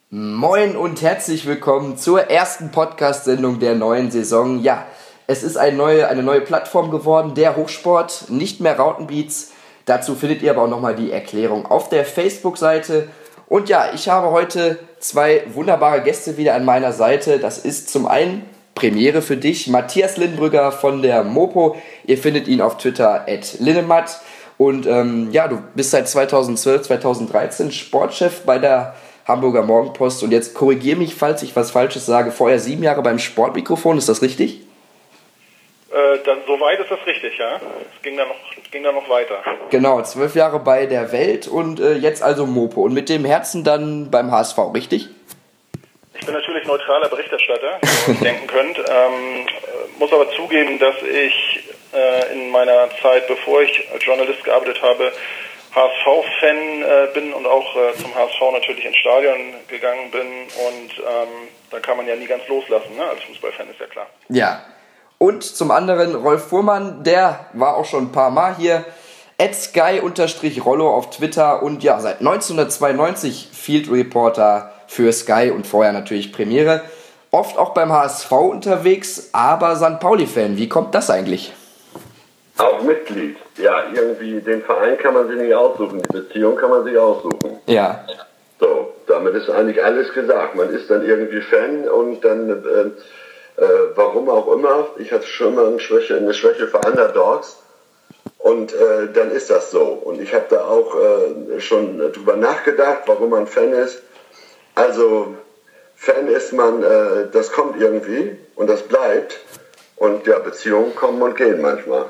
Moin und herzlich willkommen zur ersten Podcast-Sendung der neuen Saison. Ja, es ist eine neue Plattform geworden, der Hochsport, nicht mehr Rautenbeats. Dazu findet ihr aber auch nochmal die Erklärung auf der Facebook-Seite. Und ja, ich habe heute zwei wunderbare Gäste wieder an meiner Seite. Das ist zum einen Premiere für dich, Matthias Lindenbrügger von der Mopo. Ihr findet ihn auf Twitter @linnemat. Und du bist seit 2012, 2013 Sportchef bei der Hamburger Morgenpost. Und jetzt korrigiere mich, falls ich was Falsches sage. Vorher 7 Jahre beim Sportmikrofon, ist das richtig? Soweit ist das richtig, ja. Es ging dann noch weiter. Genau, 12 Jahre bei der Welt und jetzt also Mopo. Und mit dem Herzen dann beim HSV, richtig? Ich bin natürlich neutraler Berichterstatter, wie ihr denken könnt. Muss aber zugeben, dass ich in meiner Zeit, bevor ich als Journalist gearbeitet habe, HSV-Fan bin und auch zum HSV natürlich ins Stadion gegangen bin. Und da kann man ja nie ganz loslassen, ne? Als Fußballfan, ist ja klar. Ja. Und zum anderen Rolf Fuhrmann, der war auch schon ein paar Mal hier. @sky_rollo auf Twitter und ja, seit 1992 Field Reporter für Sky und vorher natürlich Premiere. Oft auch beim HSV unterwegs, aber St. Pauli-Fan. Wie kommt das eigentlich? Auch Mitglied. Ja, irgendwie den Verein kann man sich nicht aussuchen, die Beziehung kann man sich aussuchen. Ja. So, damit ist eigentlich alles gesagt. Man ist dann irgendwie Fan und dann, warum auch immer, ich hatte schon mal eine Schwäche für Underdogs und dann ist das so. Und ich habe da auch schon drüber nachgedacht, warum man Fan ist. Also, Fan ist man, das kommt irgendwie und das bleibt. Und ja, Beziehungen kommen und gehen manchmal.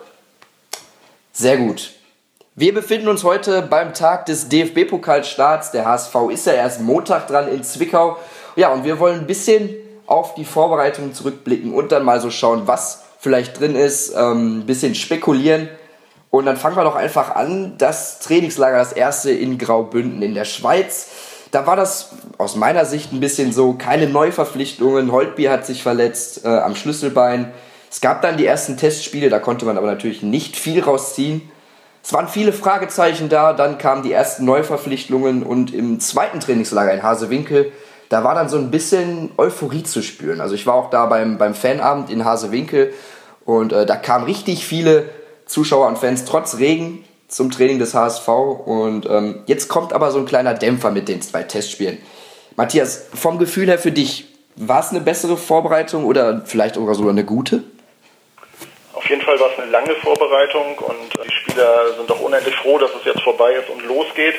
Sehr gut. Wir befinden uns heute beim Tag des DFB-Pokalstarts. Der HSV ist ja erst Montag dran in Zwickau. Ja, und wir wollen ein bisschen auf die Vorbereitungen zurückblicken und dann mal so schauen, was vielleicht drin ist, ein bisschen spekulieren. Und dann fangen wir doch einfach an. Das Trainingslager, das erste in Graubünden in der Schweiz. Da war das aus meiner Sicht ein bisschen so, keine Neuverpflichtungen. Holtby hat sich verletzt am Schlüsselbein. Es gab dann die ersten Testspiele, da konnte man aber natürlich nicht viel rausziehen. Es waren viele Fragezeichen da, dann kamen die ersten Neuverpflichtungen und im zweiten Trainingslager in Hasewinkel, da war dann so ein bisschen Euphorie zu spüren. Also ich war auch da beim Fanabend in Hasewinkel und da kamen richtig viele Zuschauer und Fans trotz Regen zum Training des HSV und jetzt kommt aber so ein kleiner Dämpfer mit den 2 Testspielen. Matthias, vom Gefühl her für dich, war es eine bessere Vorbereitung oder vielleicht sogar eine gute? Auf jeden Fall war es eine lange Vorbereitung und die Spieler sind doch unendlich froh, dass es jetzt vorbei ist und losgeht.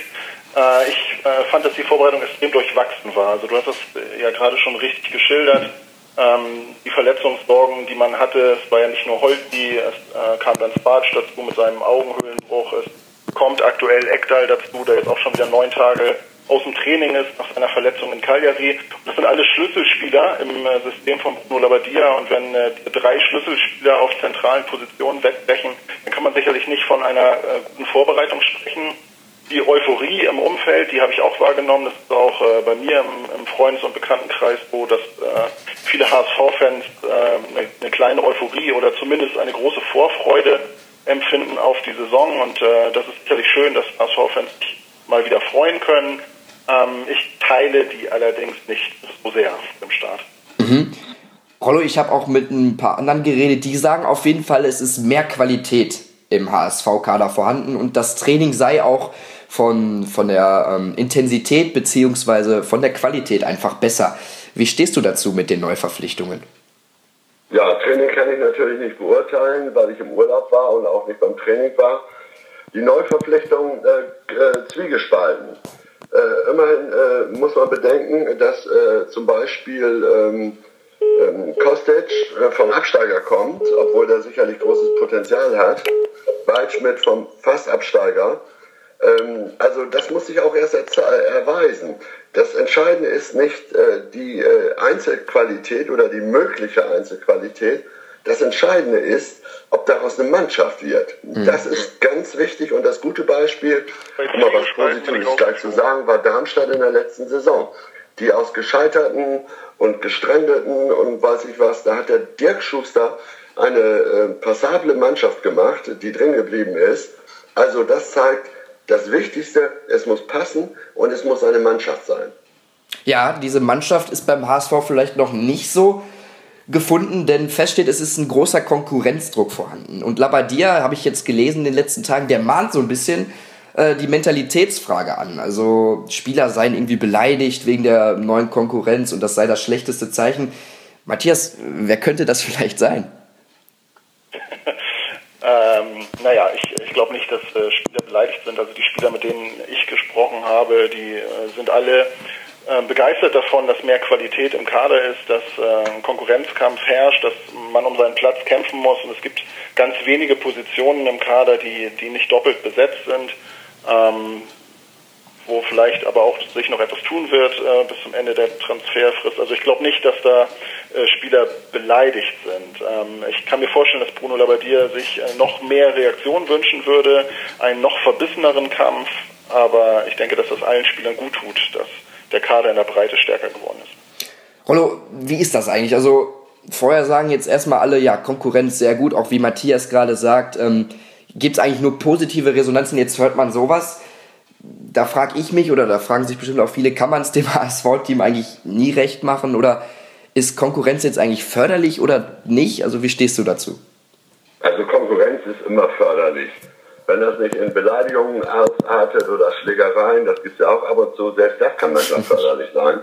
Ich fand, dass die Vorbereitung extrem durchwachsen war. Also du hast es ja gerade schon richtig geschildert. Die Verletzungssorgen, die man hatte, es war ja nicht nur Holtby, es kam dann Spartsch dazu mit seinem Augenhöhlenbruch. Es kommt aktuell Ekdal dazu, der jetzt auch schon wieder 9 Tage aus dem Training ist, nach seiner Verletzung in Cagliari. Und das sind alle Schlüsselspieler im System von Bruno Labbadia. Und wenn 3 Schlüsselspieler auf zentralen Positionen wegbrechen, dann kann man sicherlich nicht von einer guten Vorbereitung sprechen. Die Euphorie im Umfeld, die habe ich auch wahrgenommen. Das ist auch bei mir im Freundes- und Bekanntenkreis so, dass viele HSV-Fans eine kleine Euphorie oder zumindest eine große Vorfreude empfinden auf die Saison. Und das ist sicherlich schön, dass HSV-Fans sich mal wieder freuen können. Ich teile die allerdings nicht so sehr im Start. Mhm. Rollo, ich habe auch mit ein paar anderen geredet, die sagen auf jeden Fall, es ist mehr Qualität im HSV-Kader vorhanden und das Training sei auch von der Intensität bzw. von der Qualität einfach besser. Wie stehst du dazu mit den Neuverpflichtungen? Ja, Training kann ich natürlich nicht beurteilen, weil ich im Urlaub war und auch nicht beim Training war. Die Neuverpflichtung zwiegespalten. Immerhin muss man bedenken, dass zum Beispiel Kostic vom Absteiger kommt, obwohl der sicherlich großes Potenzial hat. Waldschmidt vom Fastabsteiger. Also das muss sich auch erst erweisen. Das Entscheidende ist nicht die Einzelqualität oder die mögliche Einzelqualität. Das Entscheidende ist, ob daraus eine Mannschaft wird. Das ist ganz wichtig und das gute Beispiel, um mal was Positives gleich zu sagen, war Darmstadt in der letzten Saison. Die aus Gescheiterten und Gestrandeten und weiß ich was, da hat der Dirk Schuster eine passable Mannschaft gemacht, die drin geblieben ist. Also das zeigt, das Wichtigste, es muss passen und es muss eine Mannschaft sein. Ja, diese Mannschaft ist beim HSV vielleicht noch nicht so gefunden, denn fest steht, es ist ein großer Konkurrenzdruck vorhanden. Und Labbadia, habe ich jetzt gelesen in den letzten Tagen, der mahnt so ein bisschen die Mentalitätsfrage an. Also Spieler seien irgendwie beleidigt wegen der neuen Konkurrenz und das sei das schlechteste Zeichen. Matthias, wer könnte das vielleicht sein? Naja, ich glaube nicht, dass Spieler beleidigt sind. Also die Spieler, mit denen ich gesprochen habe, die sind alle begeistert davon, dass mehr Qualität im Kader ist, dass ein Konkurrenzkampf herrscht, dass man um seinen Platz kämpfen muss. Und es gibt ganz wenige Positionen im Kader, die nicht doppelt besetzt sind, wo vielleicht aber auch sich noch etwas tun wird bis zum Ende der Transferfrist. Also ich glaube nicht, dass da Spieler beleidigt sind. Ich kann mir vorstellen, dass Bruno Labbadia sich noch mehr Reaktion wünschen würde, einen noch verbisseneren Kampf, aber ich denke, dass das allen Spielern gut tut, dass der Kader in der Breite stärker geworden ist. Rollo, wie ist das eigentlich? Also vorher sagen jetzt erstmal alle, ja, Konkurrenz sehr gut, auch wie Matthias gerade sagt, gibt es eigentlich nur positive Resonanzen, jetzt hört man sowas. Da frage ich mich, oder da fragen sich bestimmt auch viele, kann man es dem HSV-Team eigentlich nie recht machen, oder ist Konkurrenz jetzt eigentlich förderlich oder nicht? Also wie stehst du dazu? Also Konkurrenz ist immer förderlich. Wenn das nicht in Beleidigungen ausartet oder Schlägereien, das gibt es ja auch ab und zu, selbst das kann manchmal förderlich sein.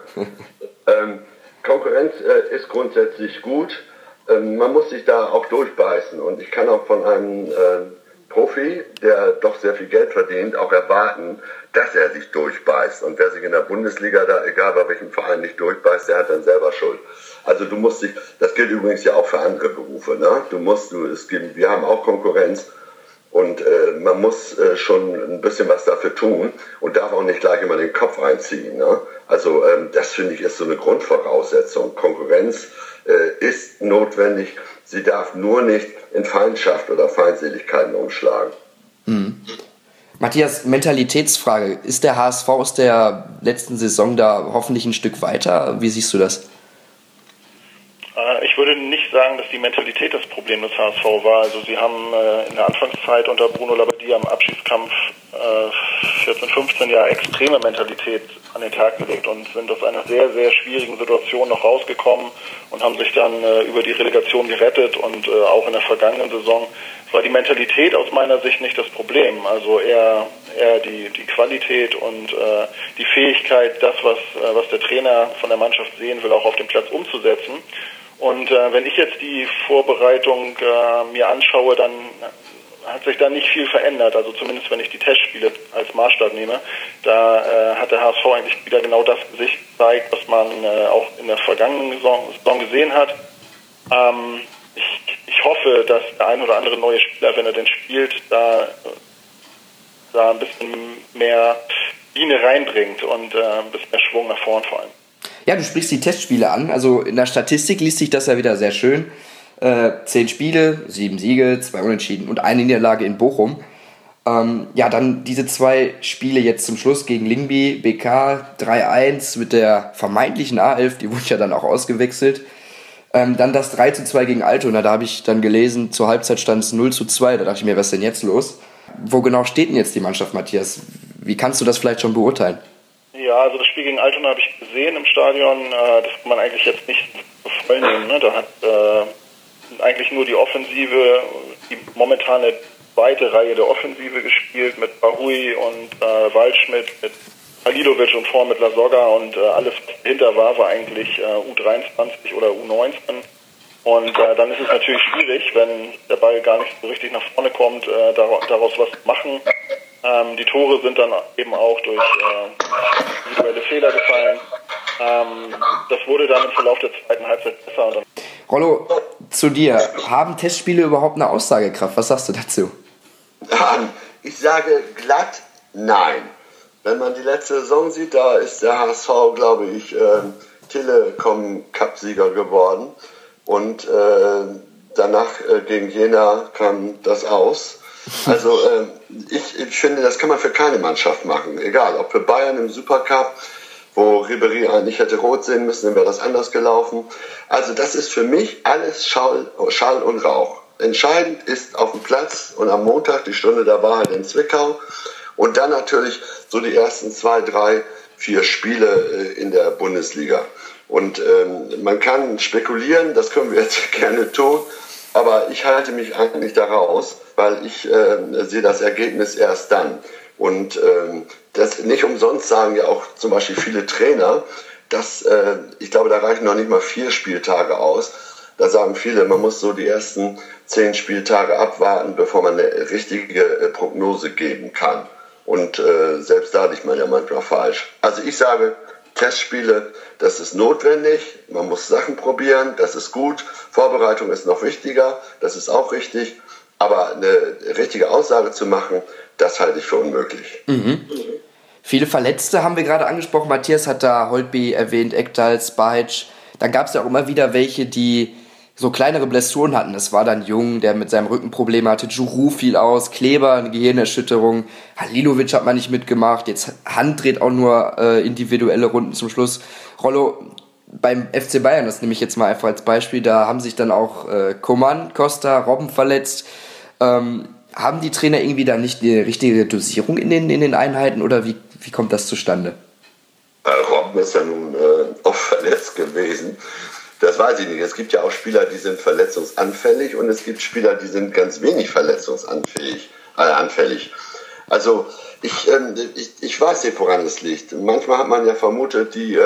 Konkurrenz ist grundsätzlich gut. Man muss sich da auch durchbeißen. Und ich kann auch von einem Profi, der doch sehr viel Geld verdient, auch erwarten, dass er sich durchbeißt. Und wer sich in der Bundesliga da, egal bei welchem Verein, nicht durchbeißt, der hat dann selber Schuld. Also du musst dich, das gilt übrigens ja auch für andere Berufe, ne? Wir haben auch Konkurrenz. Und man muss schon ein bisschen was dafür tun und darf auch nicht gleich immer den Kopf einziehen. Ne? Also das finde ich ist so eine Grundvoraussetzung. Konkurrenz ist notwendig, sie darf nur nicht in Feindschaft oder Feindseligkeiten umschlagen. Mhm. Matthias, Mentalitätsfrage. Ist der HSV aus der letzten Saison da hoffentlich ein Stück weiter? Wie siehst du das? Ich würde nicht sagen, dass die Mentalität das Problem des HSV war. Also sie haben in der Anfangszeit unter Bruno Labbadia im Abschiedskampf 14, 15 Jahre extreme Mentalität an den Tag gelegt und sind aus einer sehr, sehr schwierigen Situation noch rausgekommen und haben sich dann über die Relegation gerettet und auch in der vergangenen Saison war die Mentalität aus meiner Sicht nicht das Problem. Also eher die Qualität und die Fähigkeit, das, was der Trainer von der Mannschaft sehen will, auch auf dem Platz umzusetzen. Und wenn ich jetzt die Vorbereitung mir anschaue, dann hat sich da nicht viel verändert. Also zumindest wenn ich die Testspiele als Maßstab nehme, da hat der HSV eigentlich wieder genau das sich gezeigt, was man auch in der vergangenen Saison gesehen hat. Ich hoffe, dass der ein oder andere neue Spieler, wenn er denn spielt, da ein bisschen mehr Linie reinbringt und ein bisschen mehr Schwung nach vorn vor allem. Ja, du sprichst die Testspiele an. Also in der Statistik liest sich das ja wieder sehr schön. 10 Spiele, 7 Siege, 2 Unentschieden und eine Niederlage in Bochum. Ja, dann diese 2 Spiele jetzt zum Schluss gegen Lyngby, BK 3-1 mit der vermeintlichen A11, die wurde ja dann auch ausgewechselt. Dann das 3-2 gegen Altona, da habe ich dann gelesen, zur Halbzeit stand es 0-2. Da dachte ich mir, was ist denn jetzt los? Wo genau steht denn jetzt die Mannschaft, Matthias? Wie kannst du das vielleicht schon beurteilen? Ja, also das Spiel gegen Altona habe ich gesehen im Stadion. Das kann man eigentlich jetzt nicht so voll nehmen. Ne? Da hat eigentlich nur die Offensive, die momentane zweite Reihe der Offensive gespielt mit Bahui und Waldschmidt, mit Halilovic und vorne mit Lasogga und alles, was dahinter war eigentlich U23 oder U19. Und dann ist es natürlich schwierig, wenn der Ball gar nicht so richtig nach vorne kommt, daraus was zu machen. Die Tore sind dann eben auch durch individuelle Fehler gefallen. Das wurde dann im Verlauf der zweiten Halbzeit besser. Und dann Rollo, zu dir. Haben Testspiele überhaupt eine Aussagekraft? Was sagst du dazu? Ich sage glatt nein. Wenn man die letzte Saison sieht, da ist der HSV, glaube ich, Telekom-Cup-Sieger geworden. Und danach gegen Jena kam das aus. Also ich finde, das kann man für keine Mannschaft machen. Egal, ob für Bayern im Supercup, wo Ribéry eigentlich hätte rot sehen müssen, dann wäre das anders gelaufen. Also das ist für mich alles Schall und Rauch. Entscheidend ist auf dem Platz und am Montag die Stunde der Wahrheit in Zwickau. Und dann natürlich so die ersten 2, 3 4 Spiele in der Bundesliga. Und man kann spekulieren, das können wir jetzt gerne tun, aber ich halte mich eigentlich da raus, weil ich sehe das Ergebnis erst dann. Und das nicht umsonst sagen ja auch zum Beispiel viele Trainer, dass ich glaube, da reichen noch nicht mal 4 Spieltage aus. Da sagen viele, man muss so die ersten 10 Spieltage abwarten, bevor man eine richtige Prognose geben kann. Und selbst da liegt man ja manchmal falsch. Also ich sage, Testspiele, das ist notwendig. Man muss Sachen probieren, das ist gut. Vorbereitung ist noch wichtiger, das ist auch richtig. Aber eine richtige Aussage zu machen, das halte ich für unmöglich. Viele Verletzte haben wir gerade angesprochen. Matthias hat da Holtby erwähnt, Ekdal, Spahic. Dann gab es ja auch immer wieder welche, die so kleinere Blessuren hatten. Das war dann Jung, der mit seinem Rücken Probleme hatte. Giroud fiel aus, Kleber, eine Gehirnerschütterung. Halilovic hat man nicht mitgemacht. Jetzt Hand dreht auch nur individuelle Runden zum Schluss. Rollo, beim FC Bayern, das nehme ich jetzt mal einfach als Beispiel, da haben sich dann auch Coman, Costa, Robben verletzt. Haben die Trainer irgendwie da nicht die richtige Dosierung in den Einheiten oder wie kommt das zustande? Robben ist ja nun oft verletzt gewesen. Das weiß ich nicht. Es gibt ja auch Spieler, die sind verletzungsanfällig und es gibt Spieler, die sind ganz wenig verletzungsanfällig. Also ich weiß nicht, woran es liegt. Manchmal hat man ja vermutet, die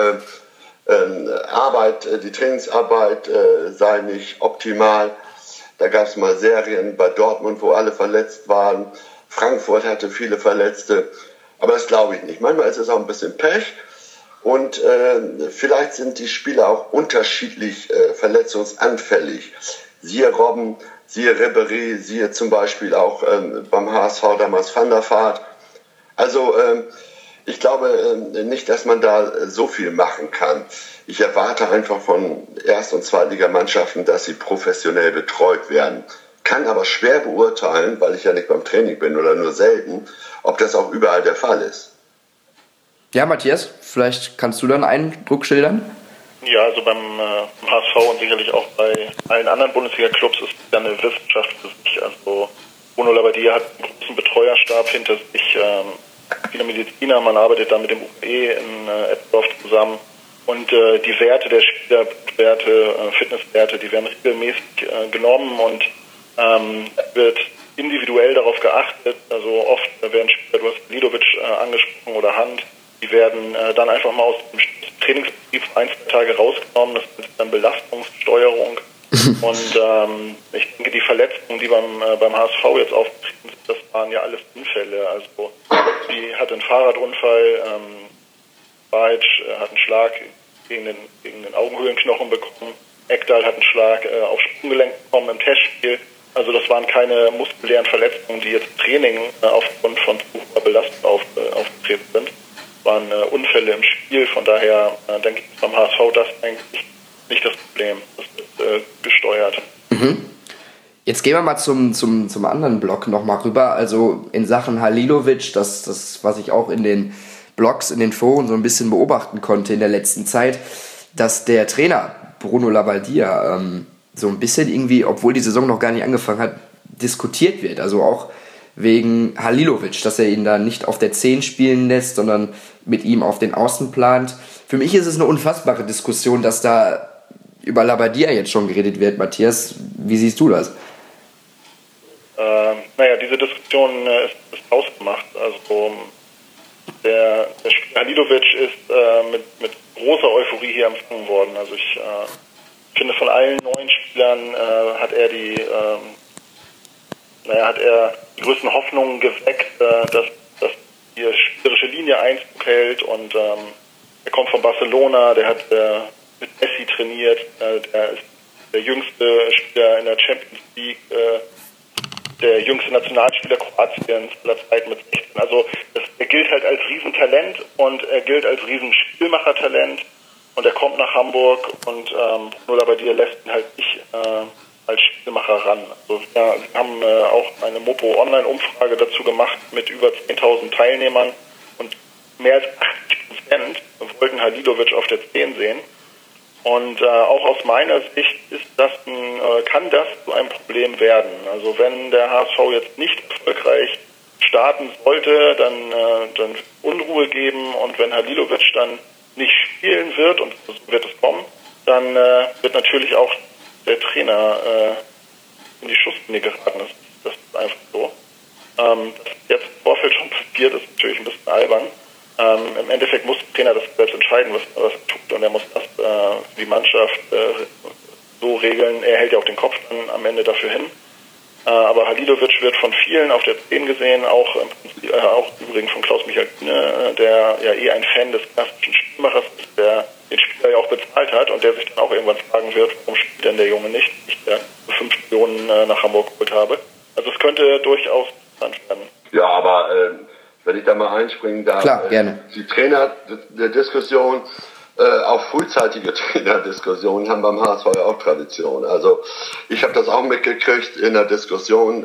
Trainingsarbeit sei nicht optimal. Da gab es mal Serien bei Dortmund, wo alle verletzt waren. Frankfurt hatte viele Verletzte. Aber das glaube ich nicht. Manchmal ist es auch ein bisschen Pech. Und vielleicht sind die Spieler auch unterschiedlich verletzungsanfällig. Siehe Robben, siehe Ribéry, siehe zum Beispiel auch beim HSV damals Van der Vaart. Also ich glaube nicht, dass man da so viel machen kann. Ich erwarte einfach von Erst- und Zweitligamannschaften, dass sie professionell betreut werden. Kann aber schwer beurteilen, weil ich ja nicht beim Training bin oder nur selten, ob das auch überall der Fall ist. Ja, Matthias, vielleicht kannst du dann einen Eindruck schildern? Ja, also beim HSV und sicherlich auch bei allen anderen Bundesliga-Clubs ist es ja eine Wissenschaft für sich. Also Bruno Labbadia hat einen großen Betreuerstab hinter sich, viele Mediziner, man arbeitet da mit dem UAE in Eppendorf zusammen. Und die Werte der Spieler, Werte, Fitnesswerte, die werden regelmäßig genommen und wird individuell darauf geachtet. Also oft werden Spieler, du hast Lidovic angesprochen oder Hand, die werden dann einfach mal aus dem Trainingsbetrieb 1-2 Tage rausgenommen. Das ist dann Belastungssteuerung. Und ich denke, die Verletzungen, die beim HSV jetzt aufgetreten sind, das waren ja alles Unfälle. Also die hat einen Fahrradunfall, Bajic hat einen Schlag gegen den Augenhöhlenknochen bekommen, Ekdal hat einen Schlag aufs Sprunggelenk bekommen im Testspiel. Also das waren keine muskulären Verletzungen, die jetzt im Training aufgrund von zu hoher Belastung aufgetreten sind. Das waren Unfälle im Spiel, von daher denke ich, beim HSV das eigentlich nicht das Problem. Das wird gesteuert. Jetzt gehen wir mal zum anderen Block nochmal rüber. Also in Sachen Halilovic, das was ich auch in den Blogs, in den Foren so ein bisschen beobachten konnte in der letzten Zeit, dass der Trainer Bruno Labbadia so ein bisschen irgendwie, obwohl die Saison noch gar nicht angefangen hat, diskutiert wird. Also auch wegen Halilovic, dass er ihn da nicht auf der 10 spielen lässt, sondern mit ihm auf den Außen plant. Für mich ist es eine unfassbare Diskussion, dass da über Labbadia jetzt schon geredet wird. Matthias, wie siehst du das? Diese Diskussion ist ausgemacht. Also der Spieler Halilovic ist mit großer Euphorie hier empfangen worden. Also ich finde, von allen neuen Spielern hat er die größten Hoffnungen geweckt, dass die spielerische Linie Einzug hält. Und er kommt von Barcelona, der hat mit Messi trainiert, der ist der jüngste Spieler in der Champions League, der jüngste Nationalspieler Kroatiens aller Zeit mit 16. Also er gilt halt als Riesentalent und er gilt als Riesenspielmachertalent und er kommt nach Hamburg und Bruno Labbadia lässt ihn halt nicht als Spielmacher ran. Also wir haben auch eine Mopo-Online-Umfrage dazu gemacht mit über 10.000 Teilnehmern und mehr als 80% wollten Halilovic auf der 10 sehen. Und auch aus meiner Sicht kann das zu einem Problem werden. Also wenn der HSV jetzt nicht erfolgreich starten sollte, dann Unruhe geben, und wenn Halilovic dann nicht spielen wird, und so wird es kommen, dann wird natürlich auch der Trainer in die Schusslinie geraten. Das ist einfach so. Dass jetzt im Vorfeld schon passiert, ist natürlich ein bisschen albern. Im Endeffekt muss der Trainer das selbst entscheiden, was er tut, und er muss das die Mannschaft so regeln. Er hält ja auch den Kopf dann am Ende dafür hin. Aber Halilovic wird von vielen auf der 10 gesehen, auch übrigens von Klaus-Michael Kühne, der ja ein Fan des klassischen Spielmachers ist, der den Spieler ja auch bezahlt hat und der sich dann auch irgendwann fragen wird, warum spielt denn der Junge nicht, ich der 5 Millionen nach Hamburg geholt habe. Also es könnte durchaus interessant werden. Ja, aber wenn ich da mal einspringen darf, klar, gerne. Die Trainerdiskussion, auch frühzeitige Trainerdiskussionen haben beim HSV ja auch Tradition. Also ich habe das auch mitgekriegt in der Diskussion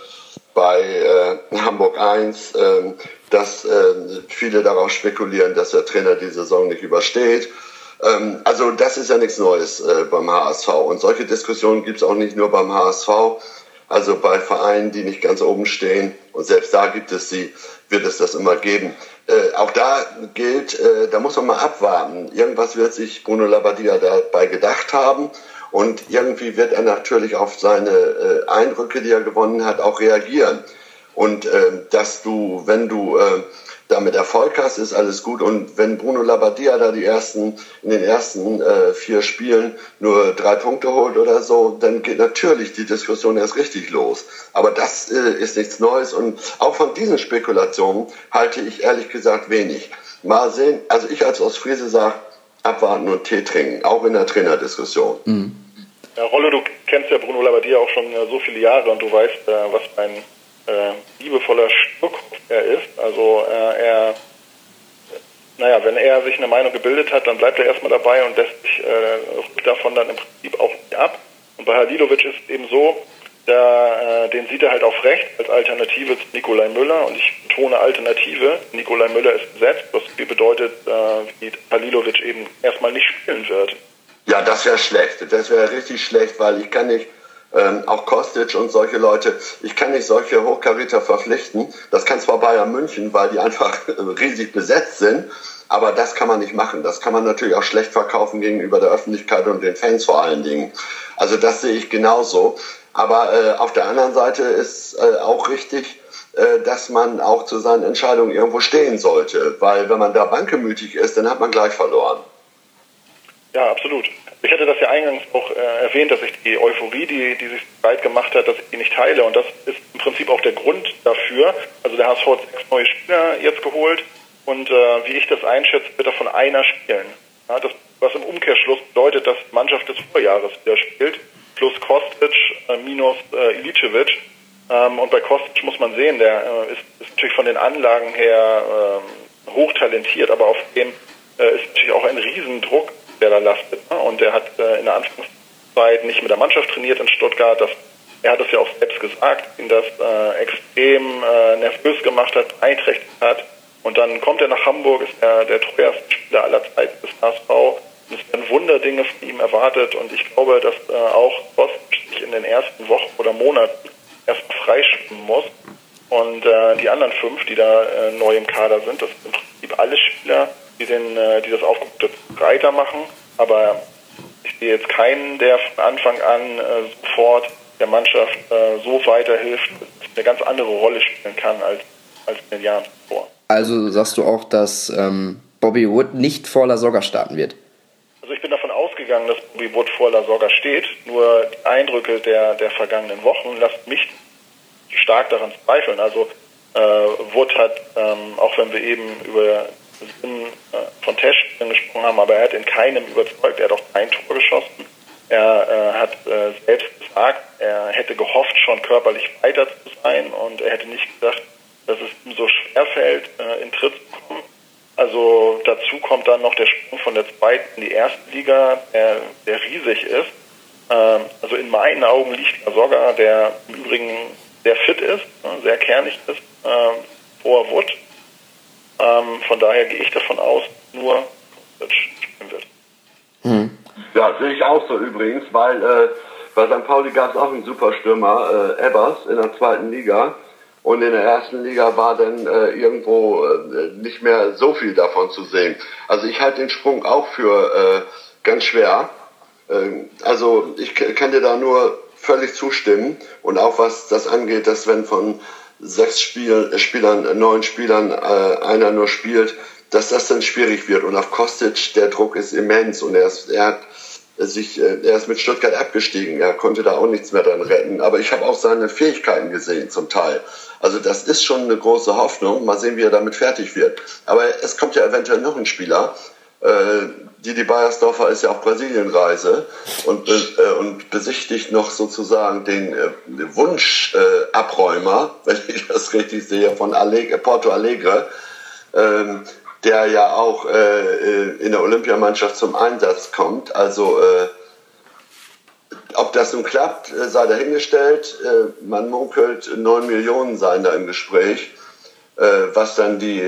bei Hamburg 1, dass viele darauf spekulieren, dass der Trainer die Saison nicht übersteht. Also das ist ja nichts Neues beim HSV. Und solche Diskussionen gibt es auch nicht nur beim HSV. Also bei Vereinen, die nicht ganz oben stehen, und selbst da gibt es sie, wird es das immer geben. Auch da gilt, da muss man mal abwarten. Irgendwas wird sich Bruno Labbadia dabei gedacht haben, und irgendwie wird er natürlich auf seine Eindrücke, die er gewonnen hat, auch reagieren. Und dass du, wenn du damit Erfolg hast, ist alles gut. Und wenn Bruno Labbadia da in den ersten 4 Spielen nur 3 Punkte holt oder so, dann geht natürlich die Diskussion erst richtig los. Aber das ist nichts Neues, und auch von diesen Spekulationen halte ich ehrlich gesagt wenig. Mal sehen, also ich als Ostfriese sage, abwarten und Tee trinken, auch in der Trainerdiskussion. Mhm. Ja, Rollo, du kennst ja Bruno Labbadia auch schon so viele Jahre, und du weißt, was ein liebevoller Sturkopf er ist. Also wenn er sich eine Meinung gebildet hat, dann bleibt er erstmal dabei und lässt sich davon dann im Prinzip auch nicht ab. Und bei Halilovic ist es eben so, den sieht er halt auf rechts als Alternative zu Nikolai Müller, und ich betone Alternative. Nikolai Müller ist besetzt, was viel bedeutet, wie Halilovic eben erstmal nicht spielen wird. Ja, das wäre schlecht. Das wäre richtig schlecht, weil ich kann nicht, auch Kostic und solche Leute, ich kann nicht solche Hochkaräter verpflichten. Das kann zwar Bayern München, weil die einfach riesig besetzt sind, aber das kann man nicht machen. Das kann man natürlich auch schlecht verkaufen gegenüber der Öffentlichkeit und den Fans vor allen Dingen. Also das sehe ich genauso. Aber auf der anderen Seite ist auch richtig, dass man auch zu seinen Entscheidungen irgendwo stehen sollte. Weil wenn man da wankelmütig ist, dann hat man gleich verloren. Ja, absolut. Ich hatte das ja eingangs auch erwähnt, dass ich die Euphorie, die sich breit gemacht hat, dass ich die nicht teile. Und das ist im Prinzip auch der Grund dafür. Also der HSV hat 6 neue Spieler jetzt geholt. Und wie ich das einschätze, wird davon einer spielen. Ja, das, was im Umkehrschluss bedeutet, dass die Mannschaft des Vorjahres wieder spielt. Plus Kostic, minus Ilicevic. Und bei Kostic muss man sehen, der ist natürlich von den Anlagen her hochtalentiert, aber auf dem ist natürlich auch ein Riesendruck, der da lastet. Ne? Und er hat in der Anfangszeit nicht mit der Mannschaft trainiert in Stuttgart. Er hat es ja auch selbst gesagt, ihn das extrem nervös gemacht hat, beeinträchtigt hat. Und dann kommt er nach Hamburg, ist er der teuerste Spieler aller Zeiten des HSV. Und es werden Wunderdinge von ihm erwartet. Und ich glaube, dass auch Kostic sich in den ersten Wochen oder Monaten erstmal freischwimmen muss. Und die anderen 5, die da neu im Kader sind, das sind im Prinzip alle Spieler, die das Aufgebot breiter machen, aber ich sehe jetzt keinen, der von Anfang an sofort der Mannschaft so weiterhilft, dass er eine ganz andere Rolle spielen kann als in den Jahren zuvor. Also sagst du auch, dass Bobby Wood nicht vor Lasogga starten wird? Also ich bin davon ausgegangen, dass Bobby Wood vor Lasogga steht, nur die Eindrücke der vergangenen Wochen lassen mich stark daran zweifeln. Also Wood hat, auch wenn wir eben über Sinn von Testspielen gesprochen haben, aber er hat in keinem überzeugt, er hat auch kein Tor geschossen. Er hat selbst gesagt, er hätte gehofft, schon körperlich weiter zu sein, und er hätte nicht gedacht, dass es ihm so schwer fällt, in Tritt zu kommen. Also dazu kommt dann noch der Sprung von der 2. in die 1. Liga, der riesig ist. Also in meinen Augen liegt Lasogga, der im Übrigen sehr fit ist, sehr kernig ist, vor Wood. Von daher gehe ich davon aus, nur Kostic spielen wird. Ja, sehe ich auch so übrigens, weil bei St. Pauli gab es auch einen Superstürmer, Ebbers, in der 2. Liga. Und in der ersten Liga war dann irgendwo nicht mehr so viel davon zu sehen. Also ich halte den Sprung auch für ganz schwer. Also ich kann dir da nur völlig zustimmen. Und auch was das angeht, dass wenn von 6 Spielern, 9 Spielern einer nur spielt, dass das dann schwierig wird. Und auf Kostic, der Druck ist immens. Und er ist mit Stuttgart abgestiegen. Er konnte da auch nichts mehr dran retten. Aber ich habe auch seine Fähigkeiten gesehen zum Teil. Also das ist schon eine große Hoffnung. Mal sehen, wie er damit fertig wird. Aber es kommt ja eventuell noch ein Spieler. Didi Beiersdorfer ist ja auf Brasilienreise und besichtigt noch sozusagen den Wunschabräumer, wenn ich das richtig sehe, von Porto Alegre, der ja auch in der Olympiamannschaft zum Einsatz kommt. Also ob das nun klappt, sei dahingestellt. Man munkelt, 9 Millionen seien da im Gespräch, was dann die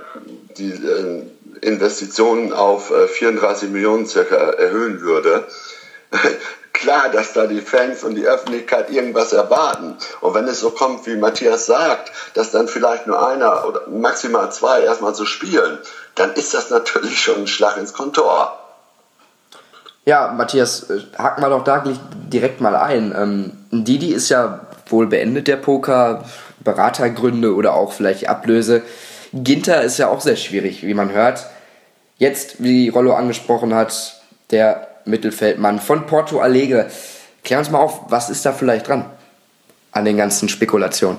Investitionen auf 34 Millionen circa erhöhen würde. Klar, dass da die Fans und die Öffentlichkeit irgendwas erwarten. Und wenn es so kommt, wie Matthias sagt, dass dann vielleicht nur einer oder maximal 2 erstmal so spielen, dann ist das natürlich schon ein Schlag ins Kontor. Ja, Matthias, hacken wir doch da direkt mal ein. Didi ist ja wohl beendet, der Poker, Beratergründe oder auch vielleicht Ablöse. Ginter ist ja auch sehr schwierig, wie man hört. Jetzt, wie Rollo angesprochen hat, der Mittelfeldmann von Porto Alegre. Klär uns mal auf, was ist da vielleicht dran an den ganzen Spekulationen?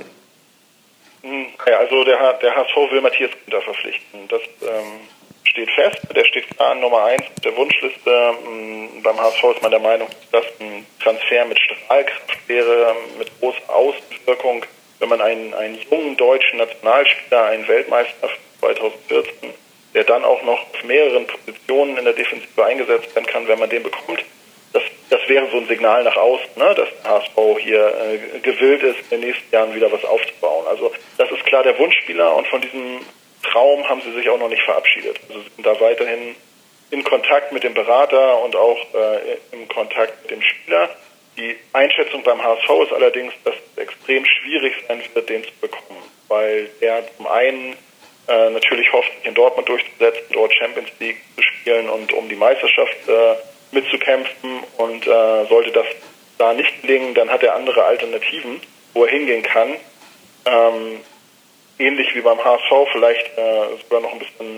Ja, also der HSV will Matthias Ginter verpflichten. Das steht fest. Der steht klar an Nummer 1 der Wunschliste. Beim HSV ist man der Meinung, dass ein Transfer mit Strahlkraft wäre, mit großer Außenwirkung. Wenn man einen jungen deutschen Nationalspieler, einen Weltmeister 2014, der dann auch noch auf mehreren Positionen in der Defensive eingesetzt werden kann, wenn man den bekommt, das wäre so ein Signal nach außen, ne, dass der HSV hier gewillt ist, in den nächsten Jahren wieder was aufzubauen. Also das ist klar der Wunschspieler und von diesem Traum haben sie sich auch noch nicht verabschiedet. Also sie sind da weiterhin in Kontakt mit dem Berater und auch im Kontakt mit dem Spieler. Die Einschätzung beim HSV ist allerdings, dass es extrem schwierig sein wird, den zu bekommen, weil der zum einen natürlich hofft, sich in Dortmund durchzusetzen, dort Champions League zu spielen und um die Meisterschaft mitzukämpfen. Und sollte das da nicht gelingen, dann hat er andere Alternativen, wo er hingehen kann. Ähnlich wie beim HSV, vielleicht sogar noch ein bisschen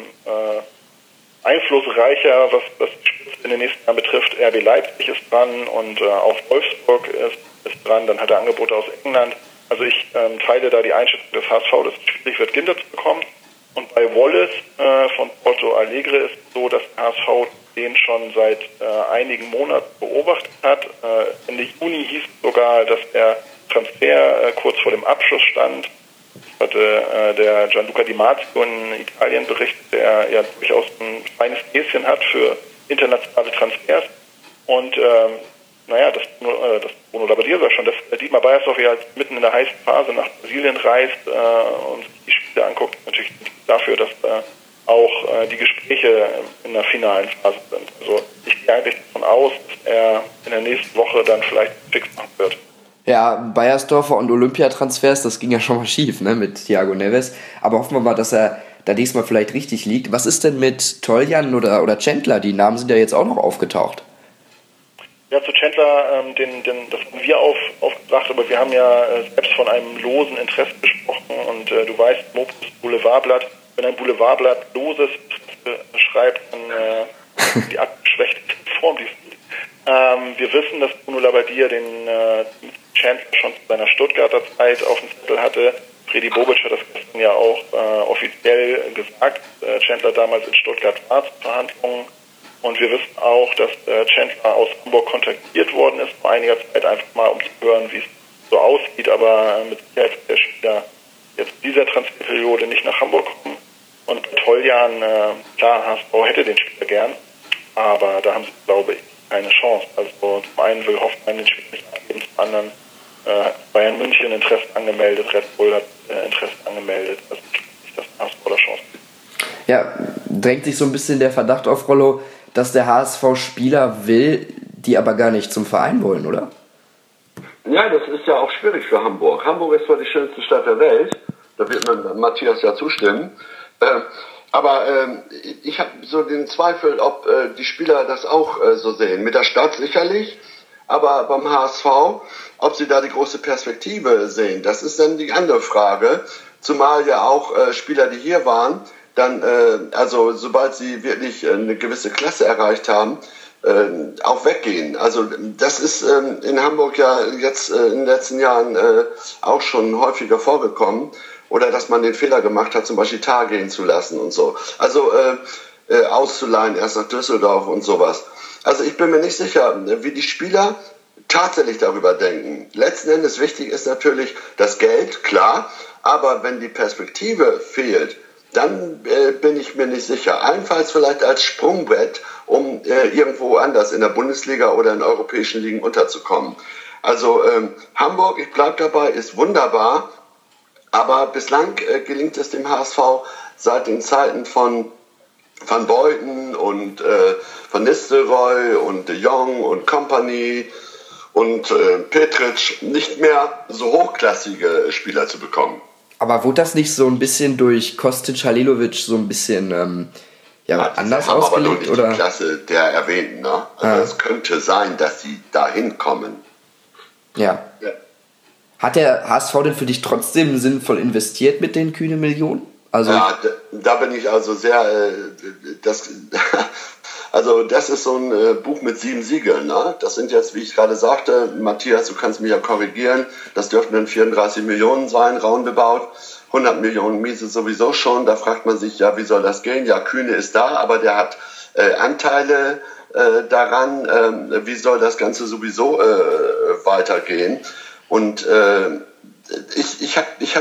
einflussreicher, was die Spitze in den nächsten Jahren betrifft. RB Leipzig ist dran und auch Wolfsburg ist dran. Dann hat er Angebote aus England. Also ich teile da die Einschätzung des HSV, dass es schwierig wird, Ginter zu bekommen. Und bei Wallace von Porto Alegre ist es so, dass der HSV den schon seit einigen Monaten beobachtet hat. Ende Juni hieß es sogar, dass der Transfer kurz vor dem Abschluss stand. Das hatte der Gianluca Di Marzio in Italien berichtet, der ja durchaus ein feines Näschen hat für internationale Transfers. Und das Bruno Labbadia sagt schon, dass Dietmar Beiersdorfer ja mitten in der heißen Phase nach Brasilien reist und sich die Spiele anguckt, natürlich dafür, dass auch die Gespräche in der finalen Phase sind. Also ich gehe eigentlich davon aus, dass er in der nächsten Woche dann vielleicht fix machen wird. Ja, Beiersdorfer und Olympiatransfers, das ging ja schon mal schief, ne, mit Thiago Neves. Aber hoffen wir mal, dass er da diesmal vielleicht richtig liegt. Was ist denn mit Toljan oder Chandler? Die Namen sind ja jetzt auch noch aufgetaucht. Ja, zu Chandler, das haben wir aufgebracht, aber wir haben ja selbst von einem losen Interesse gesprochen und du weißt, Mopus Boulevardblatt, wenn ein Boulevardblatt loses schreibt, dann die abgeschwächte Form, die es gibt. Wir wissen, dass Bruno Labbadia den Chandler schon zu seiner Stuttgarter Zeit auf dem Zettel hatte. Freddy Bobic hat das gestern ja auch offiziell gesagt. Chandler damals in Stuttgart war zu Verhandlungen. Und wir wissen auch, dass Chandler aus Hamburg kontaktiert worden ist vor einiger Zeit, einfach mal um zu hören, wie es so aussieht. Aber mit Sicherheit wird der Spieler jetzt in dieser Transferperiode nicht nach Hamburg kommen. Und bei Toljan, klar, HSV hätte den Spieler gern, aber da haben sie, glaube ich, keine Chance. Also zum einen will Hoffmann den Spieler nicht abgeben, zum anderen Bayern München Interesse angemeldet, Red Bull hat Interesse angemeldet. Also nicht, dass HSV da Chance gibt. Ja, drängt sich so ein bisschen der Verdacht auf, Rollo, dass der HSV Spieler will, die aber gar nicht zum Verein wollen, oder? Ja, das ist ja auch schwierig für Hamburg. Hamburg ist zwar die schönste Stadt der Welt, da wird mir Matthias ja zustimmen, aber ich habe so den Zweifel, ob die Spieler das auch so sehen. Mit der Stadt sicherlich, aber beim HSV, ob sie da die große Perspektive sehen, das ist dann die andere Frage. Zumal ja auch Spieler, die hier waren, dann, also sobald sie wirklich eine gewisse Klasse erreicht haben, auch weggehen. Also das ist in Hamburg ja jetzt in den letzten Jahren auch schon häufiger vorgekommen. Oder dass man den Fehler gemacht hat, zum Beispiel Tar gehen zu lassen und so. Also auszuleihen erst nach Düsseldorf und sowas. Also ich bin mir nicht sicher, wie die Spieler tatsächlich darüber denken. Letzten Endes wichtig ist natürlich das Geld, klar. Aber wenn die Perspektive fehlt, dann bin ich mir nicht sicher. Allenfalls vielleicht als Sprungbrett, um irgendwo anders in der Bundesliga oder in europäischen Ligen unterzukommen. Also Hamburg, ich bleibe dabei, ist wunderbar, aber bislang gelingt es dem HSV seit den Zeiten von Van Beuten und Van Nistelrooy und de Jong und Company und Petric nicht mehr so hochklassige Spieler zu bekommen. Aber wurde das nicht so ein bisschen durch Kostic, Halilovic so ein bisschen anders haben ausgelegt? Aber noch nicht oder? Die Klasse der Erwähnten. Ne? Also es könnte sein, dass sie dahin kommen. Ja. Hat der HSV denn für dich trotzdem sinnvoll investiert mit den kühnen Millionen? Also ja, da bin ich also sehr... Also das ist so ein Buch mit 7 Siegeln. Ne? Das sind jetzt, wie ich gerade sagte, Matthias, du kannst mich ja korrigieren, das dürften dann 34 Millionen sein, roundabout. 100 Millionen Miese sowieso schon. Da fragt man sich, ja, wie soll das gehen? Ja, Kühne ist da, aber der hat Anteile daran. Wie soll das Ganze sowieso weitergehen? Und ich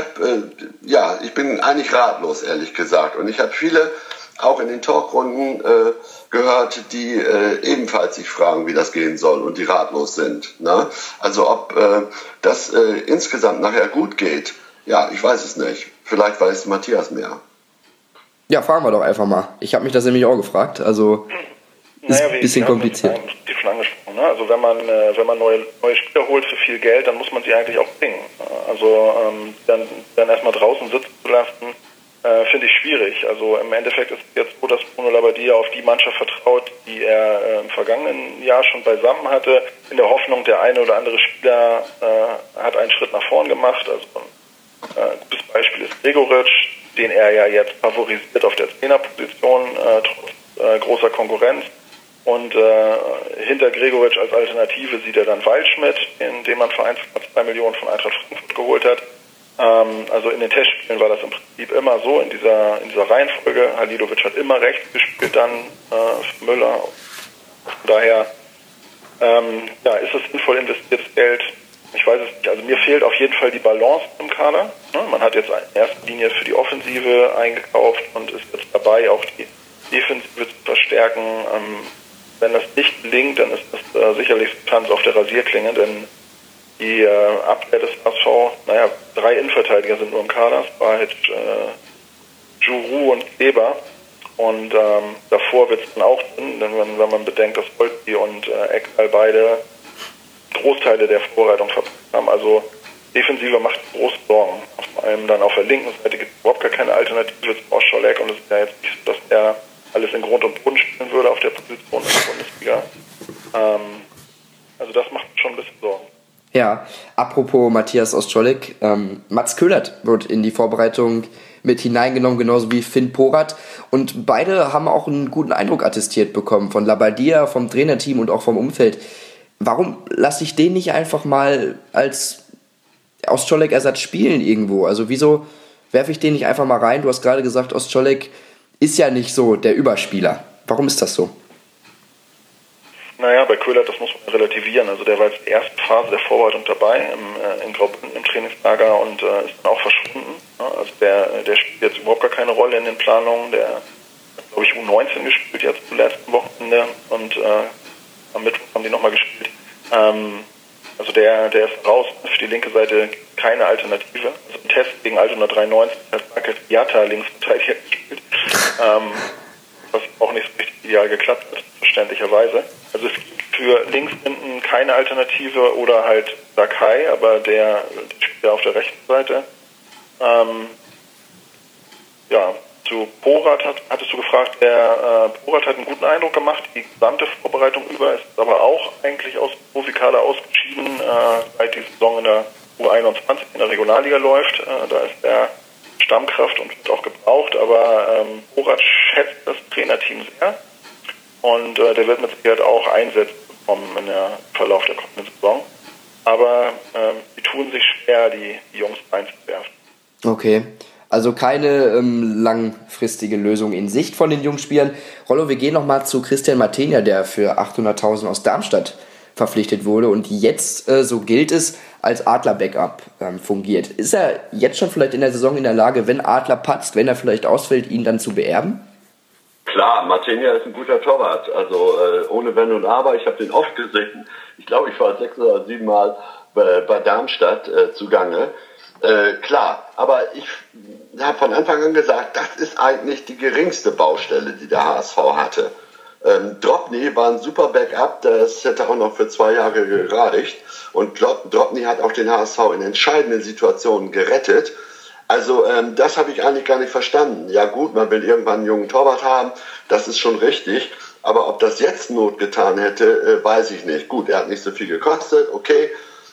bin eigentlich ratlos, ehrlich gesagt. Und ich habe viele auch in den Talkrunden gehört, die ebenfalls sich fragen, wie das gehen soll und die ratlos sind. Ne? Also ob das insgesamt nachher gut geht, ja, ich weiß es nicht. Vielleicht weiß Matthias mehr. Ja, fragen wir doch einfach mal. Ich habe mich das nämlich auch gefragt. Also ist ein bisschen kompliziert. Die schon angesprochen. Ne? Also wenn man neue Spieler holt für viel Geld, dann muss man sie eigentlich auch bringen. Also dann erstmal draußen sitzen zu lassen, finde ich schwierig. Also im Endeffekt ist es jetzt so, dass Bruno Labbadia auf die Mannschaft vertraut, die er im vergangenen Jahr schon beisammen hatte, in der Hoffnung, der eine oder andere Spieler hat einen Schritt nach vorn gemacht. Also ein gutes Beispiel ist Gregoritsch, den er ja jetzt favorisiert auf der Trainerposition, trotz großer Konkurrenz. Und hinter Gregoritsch als Alternative sieht er dann Waldschmidt, den man für 1,2 Millionen von Eintracht Frankfurt geholt hat. Also in den Testspielen war das im Prinzip immer so, in dieser Reihenfolge. Halilovic hat immer rechts gespielt, dann für Müller. Von daher ist es sinnvoll investiertes Geld. Ich weiß es nicht. Also mir fehlt auf jeden Fall die Balance im Kader. Man hat jetzt in erster Linie für die Offensive eingekauft und ist jetzt dabei, auch die Defensive zu verstärken. Wenn das nicht gelingt, dann ist das sicherlich ein Tanz auf der Rasierklinge, denn die Abwehr des HSV, 3 Innenverteidiger sind nur im Kader, Spahic, Giroud und Kleber. Und davor wird es dann auch drin, denn wenn man bedenkt, dass Holtby und Ekdal beide Großteile der Vorbereitung verpasst haben. Also Defensive macht große Sorgen. Vor allem dann auf der linken Seite gibt es überhaupt gar keine Alternative zu Oscholek und es ist ja jetzt nicht so, dass er alles in Grund und Boden spielen würde auf der Position in der Bundesliga. Also das macht schon ein bisschen Sorgen. Ja, apropos Matthias Ostscholek, Mats Köhlert wird in die Vorbereitung mit hineingenommen, genauso wie Finn Porat. Und beide haben auch einen guten Eindruck attestiert bekommen von Labbadia, vom Trainerteam und auch vom Umfeld. Warum lasse ich den nicht einfach mal als Ostscholek-Ersatz spielen irgendwo? Also wieso werfe ich den nicht einfach mal rein? Du hast gerade gesagt, Ostscholek ist ja nicht so der Überspieler. Warum ist das so? Naja, bei Köhlert, das muss man relativieren. Also der war jetzt die erste Phase der Vorbereitung dabei in Graubünden im Trainingslager und ist dann auch verschwunden. Also der spielt jetzt überhaupt gar keine Rolle in den Planungen. Der hat, glaube ich, U19 gespielt jetzt am letzten Wochenende und am Mittwoch haben die nochmal gespielt. Also der ist raus. Für die linke Seite keine Alternative. Also ein Test gegen Altona 93 hat Market Jatta Linksverteidiger gespielt. Was auch nicht so richtig ideal geklappt hat, verständlicherweise. Also es gibt für links hinten keine Alternative oder halt Sakai, aber der Spieler auf der rechten Seite. Zu Porat hattest du gefragt, der Porat hat einen guten Eindruck gemacht, die gesamte Vorbereitung über, ist aber auch eigentlich aus Profikader ausgeschieden, seit die Saison in der U21 in der Regionalliga läuft. Da ist er Stammkraft und wird auch gebraucht, aber Porat schätzt das Trainerteam sehr und der wird mit Sicherheit auch Einsätze bekommen im Verlauf der kommenden Saison. Aber die tun sich schwer, die Jungs reinzuwerfen. Okay. Also keine langfristige Lösung in Sicht von den jungen Spielern. Rollo, wir gehen nochmal zu Christian Martenia, der für 800.000 aus Darmstadt verpflichtet wurde und jetzt, so gilt es, als Adler-Backup fungiert. Ist er jetzt schon vielleicht in der Saison in der Lage, wenn Adler patzt, wenn er vielleicht ausfällt, ihn dann zu beerben? Klar, Martenia ist ein guter Torwart. Also ohne Wenn und Aber. Ich habe den oft gesehen. Ich glaube, ich war 6 oder 7 Mal bei Darmstadt zugange. Klar, aber ich habe von Anfang an gesagt, das ist eigentlich die geringste Baustelle, die der HSV hatte. Drobny war ein super Backup, das hätte auch noch für 2 Jahre gereicht. Und Drobny hat auch den HSV in entscheidenden Situationen gerettet. Also das habe ich eigentlich gar nicht verstanden. Ja gut, man will irgendwann einen jungen Torwart haben, das ist schon richtig. Aber ob das jetzt Not getan hätte, weiß ich nicht. Gut, er hat nicht so viel gekostet, okay.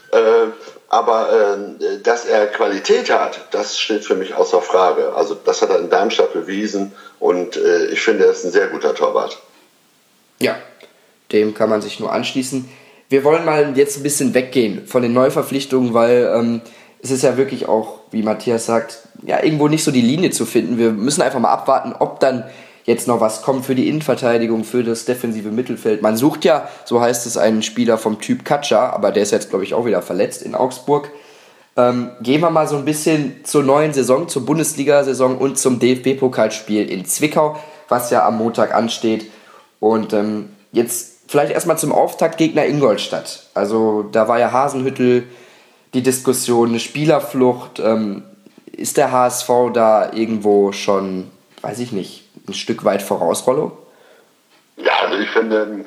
Aber dass er Qualität hat, das steht für mich außer Frage. Also das hat er in Darmstadt bewiesen und ich finde, er ist ein sehr guter Torwart. Ja, dem kann man sich nur anschließen. Wir wollen mal jetzt ein bisschen weggehen von den Neuverpflichtungen, weil es ist ja wirklich auch, wie Matthias sagt, ja irgendwo nicht so die Linie zu finden. Wir müssen einfach mal abwarten, ob dann jetzt noch was kommt für die Innenverteidigung, für das defensive Mittelfeld. Man sucht ja, so heißt es, einen Spieler vom Typ Katscha, aber der ist jetzt, glaube ich, auch wieder verletzt in Augsburg. Gehen wir mal so ein bisschen zur neuen Saison, zur Bundesliga-Saison und zum DFB-Pokalspiel in Zwickau, was ja am Montag ansteht. Und jetzt vielleicht erstmal zum Auftaktgegner Ingolstadt. Also da war ja Hasenhüttl die Diskussion, eine Spielerflucht. Ist der HSV da irgendwo schon, weiß ich nicht, ein Stück weit voraus, Rollo? Ja, also ich finde,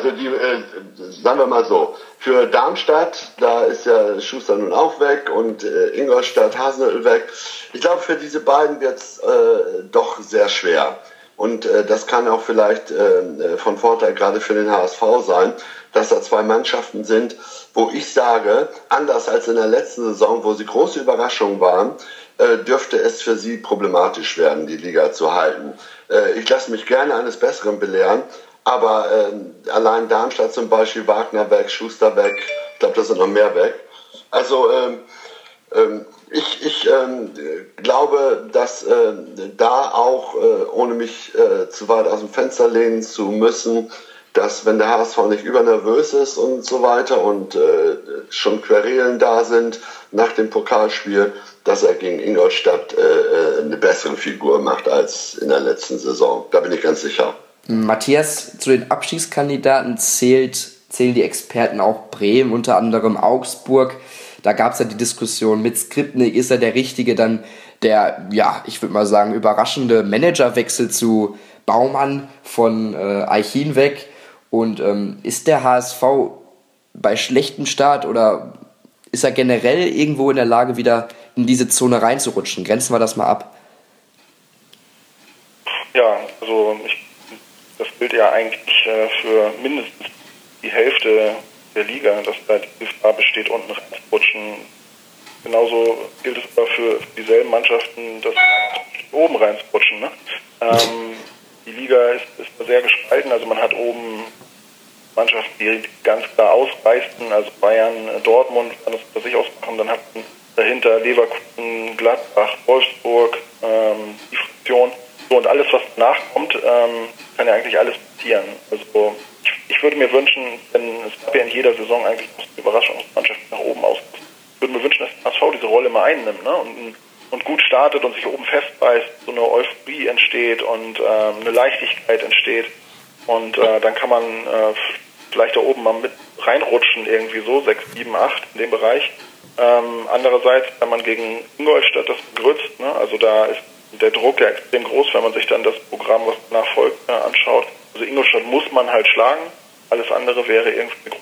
sagen wir mal so, für Darmstadt, da ist ja Schuster nun auch weg und Ingolstadt, Hasenhüttl weg. Ich glaube, für diese beiden wird es doch sehr schwer. Und das kann auch vielleicht von Vorteil gerade für den HSV sein, dass da 2 Mannschaften sind, wo ich sage, anders als in der letzten Saison, wo sie große Überraschungen waren, dürfte es für sie problematisch werden, die Liga zu halten. Ich lasse mich gerne eines Besseren belehren, aber allein Darmstadt zum Beispiel, Wagner weg, Schuster weg, ich glaube, da sind noch mehr weg. Also ich glaube, dass da auch, ohne mich zu weit aus dem Fenster lehnen zu müssen, dass wenn der HSV nicht übernervös ist und so weiter und schon Querelen da sind nach dem Pokalspiel, dass er gegen Ingolstadt eine bessere Figur macht als in der letzten Saison. Da bin ich ganz sicher. Matthias, zu den Abstiegskandidaten zählen die Experten auch Bremen, unter anderem Augsburg. Da gab es ja die Diskussion mit Skripnik, ist er der Richtige, dann der, ja, ich würde mal sagen, überraschende Managerwechsel zu Baumann von Aichin weg. Und ist der HSV bei schlechtem Start oder ist er generell irgendwo in der Lage, wieder in diese Zone reinzurutschen? Grenzen wir das mal ab. Ja, also das gilt ja eigentlich für mindestens die Hälfte der Liga, dass da die Gefahr besteht, unten reinzurutschen. Genauso gilt es aber für dieselben Mannschaften, dass oben reinzurutschen. Ne? Die Liga ist sehr gespalten, also man hat oben Mannschaften, die ganz klar ausreißen, also Bayern, Dortmund, kann das für sich ausmachen, dann hat man dahinter Leverkusen, Gladbach, Wolfsburg, die Fraktion. So, und alles, was nachkommt, kann ja eigentlich alles passieren. Also ich würde mir wünschen, denn es gab ja in jeder Saison eigentlich eine Überraschungsmannschaft nach oben aus. Ich würde mir wünschen, dass der HSV diese Rolle mal einnimmt, ne? Und gut startet und sich oben festbeißt, so eine Euphorie entsteht und eine Leichtigkeit entsteht. Und dann kann man vielleicht da oben mal mit reinrutschen, irgendwie so, 6, 7, 8 in dem Bereich. Andererseits, wenn man gegen Ingolstadt das begrüßt, ne? Also da ist der Druck ja extrem groß, wenn man sich dann das Programm, was danach folgt, anschaut. Also Ingolstadt muss man halt schlagen, alles andere wäre irgendwie eine große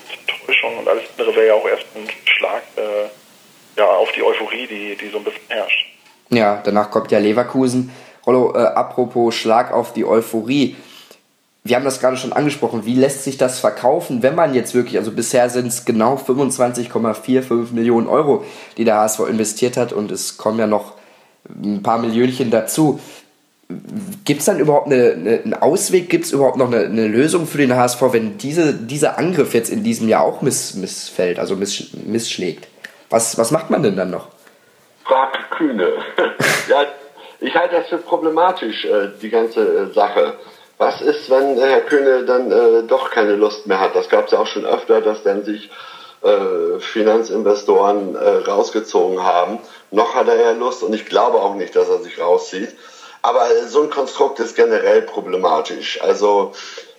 Enttäuschung und alles andere wäre ja auch erst ein Schlag auf die Euphorie, die so ein bisschen herrscht. Ja, danach kommt ja Leverkusen. Rollo, apropos Schlag auf die Euphorie. Wir haben das gerade schon angesprochen. Wie lässt sich das verkaufen, wenn man jetzt wirklich, also bisher sind es genau 25,45 Millionen Euro, die der HSV investiert hat und es kommen ja noch ein paar Millionchen dazu. Gibt es dann überhaupt einen Ausweg? Gibt es überhaupt noch eine Lösung für den HSV, wenn dieser Angriff jetzt in diesem Jahr auch missfällt, also missschlägt? Was macht man denn dann noch? Frag Kühne. Ja, ich halte das für problematisch, die ganze Sache. Was ist, wenn Herr Kühne dann doch keine Lust mehr hat? Das gab es ja auch schon öfter, dass dann sich Finanzinvestoren rausgezogen haben. Noch hat er ja Lust und ich glaube auch nicht, dass er sich rauszieht. Aber so ein Konstrukt ist generell problematisch. Also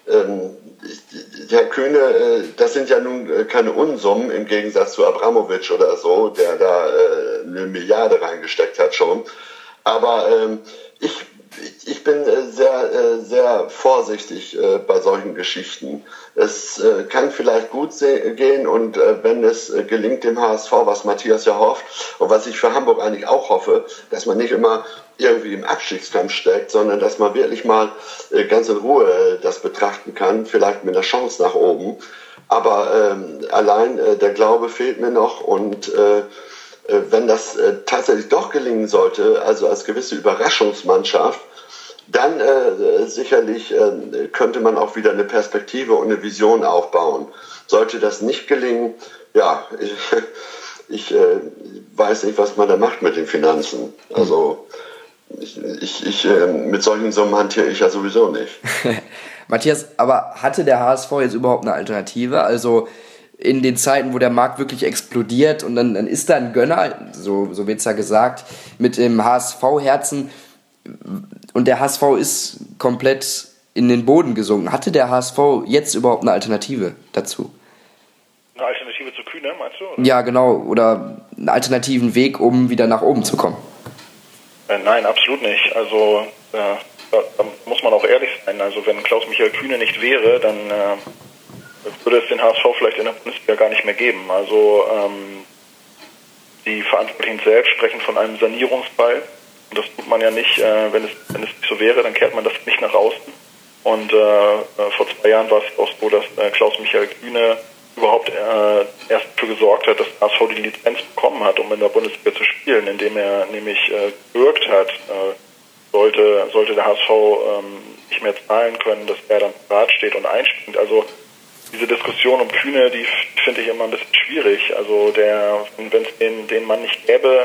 Herr Kühne, das sind ja nun keine Unsummen im Gegensatz zu Abramovic oder so, der da 1 Milliarde reingesteckt hat schon. Aber ich bin sehr vorsichtig bei solchen Geschichten. Es kann vielleicht gut gehen und wenn es gelingt dem HSV, was Matthias ja hofft und was ich für Hamburg eigentlich auch hoffe, dass man nicht immer irgendwie im Abstiegskampf steckt, sondern dass man wirklich mal ganz in Ruhe das betrachten kann, vielleicht mit einer Chance nach oben. Aber allein der Glaube fehlt mir noch und wenn das tatsächlich doch gelingen sollte, also als gewisse Überraschungsmannschaft, dann sicherlich könnte man auch wieder eine Perspektive und eine Vision aufbauen. Sollte das nicht gelingen, ja, ich weiß nicht, was man da macht mit den Finanzen. Also mit solchen Summen hantiere ich ja sowieso nicht. Matthias, aber hatte der HSV jetzt überhaupt eine Alternative? Also in den Zeiten, wo der Markt wirklich explodiert und dann ist da ein Gönner, so wird es ja gesagt, mit dem HSV-Herzen und der HSV ist komplett in den Boden gesunken. Hatte der HSV jetzt überhaupt eine Alternative dazu? Eine Alternative zu Kühne, meinst du? Oder? Ja, genau. Oder einen alternativen Weg, um wieder nach oben zu kommen. Nein, absolut nicht. Also da muss man auch ehrlich sein. Also wenn Klaus-Michael Kühne nicht wäre, dann würde es den HSV vielleicht in der Bundesliga gar nicht mehr geben. Also die Verantwortlichen selbst sprechen von einem Sanierungsfall. Und das tut man ja nicht, wenn es nicht so wäre, dann kehrt man das nicht nach außen. Und vor 2 Jahren war es auch so, dass Klaus-Michael Kühne überhaupt erst dafür gesorgt hat, dass der HSV die Lizenz bekommen hat, um in der Bundesliga zu spielen, indem er nämlich gewirkt hat, sollte der HSV nicht mehr zahlen können, dass er dann parat steht und einspringt. Also diese Diskussion um Kühne, die finde ich immer ein bisschen schwierig. Also wenn es den Mann nicht gäbe,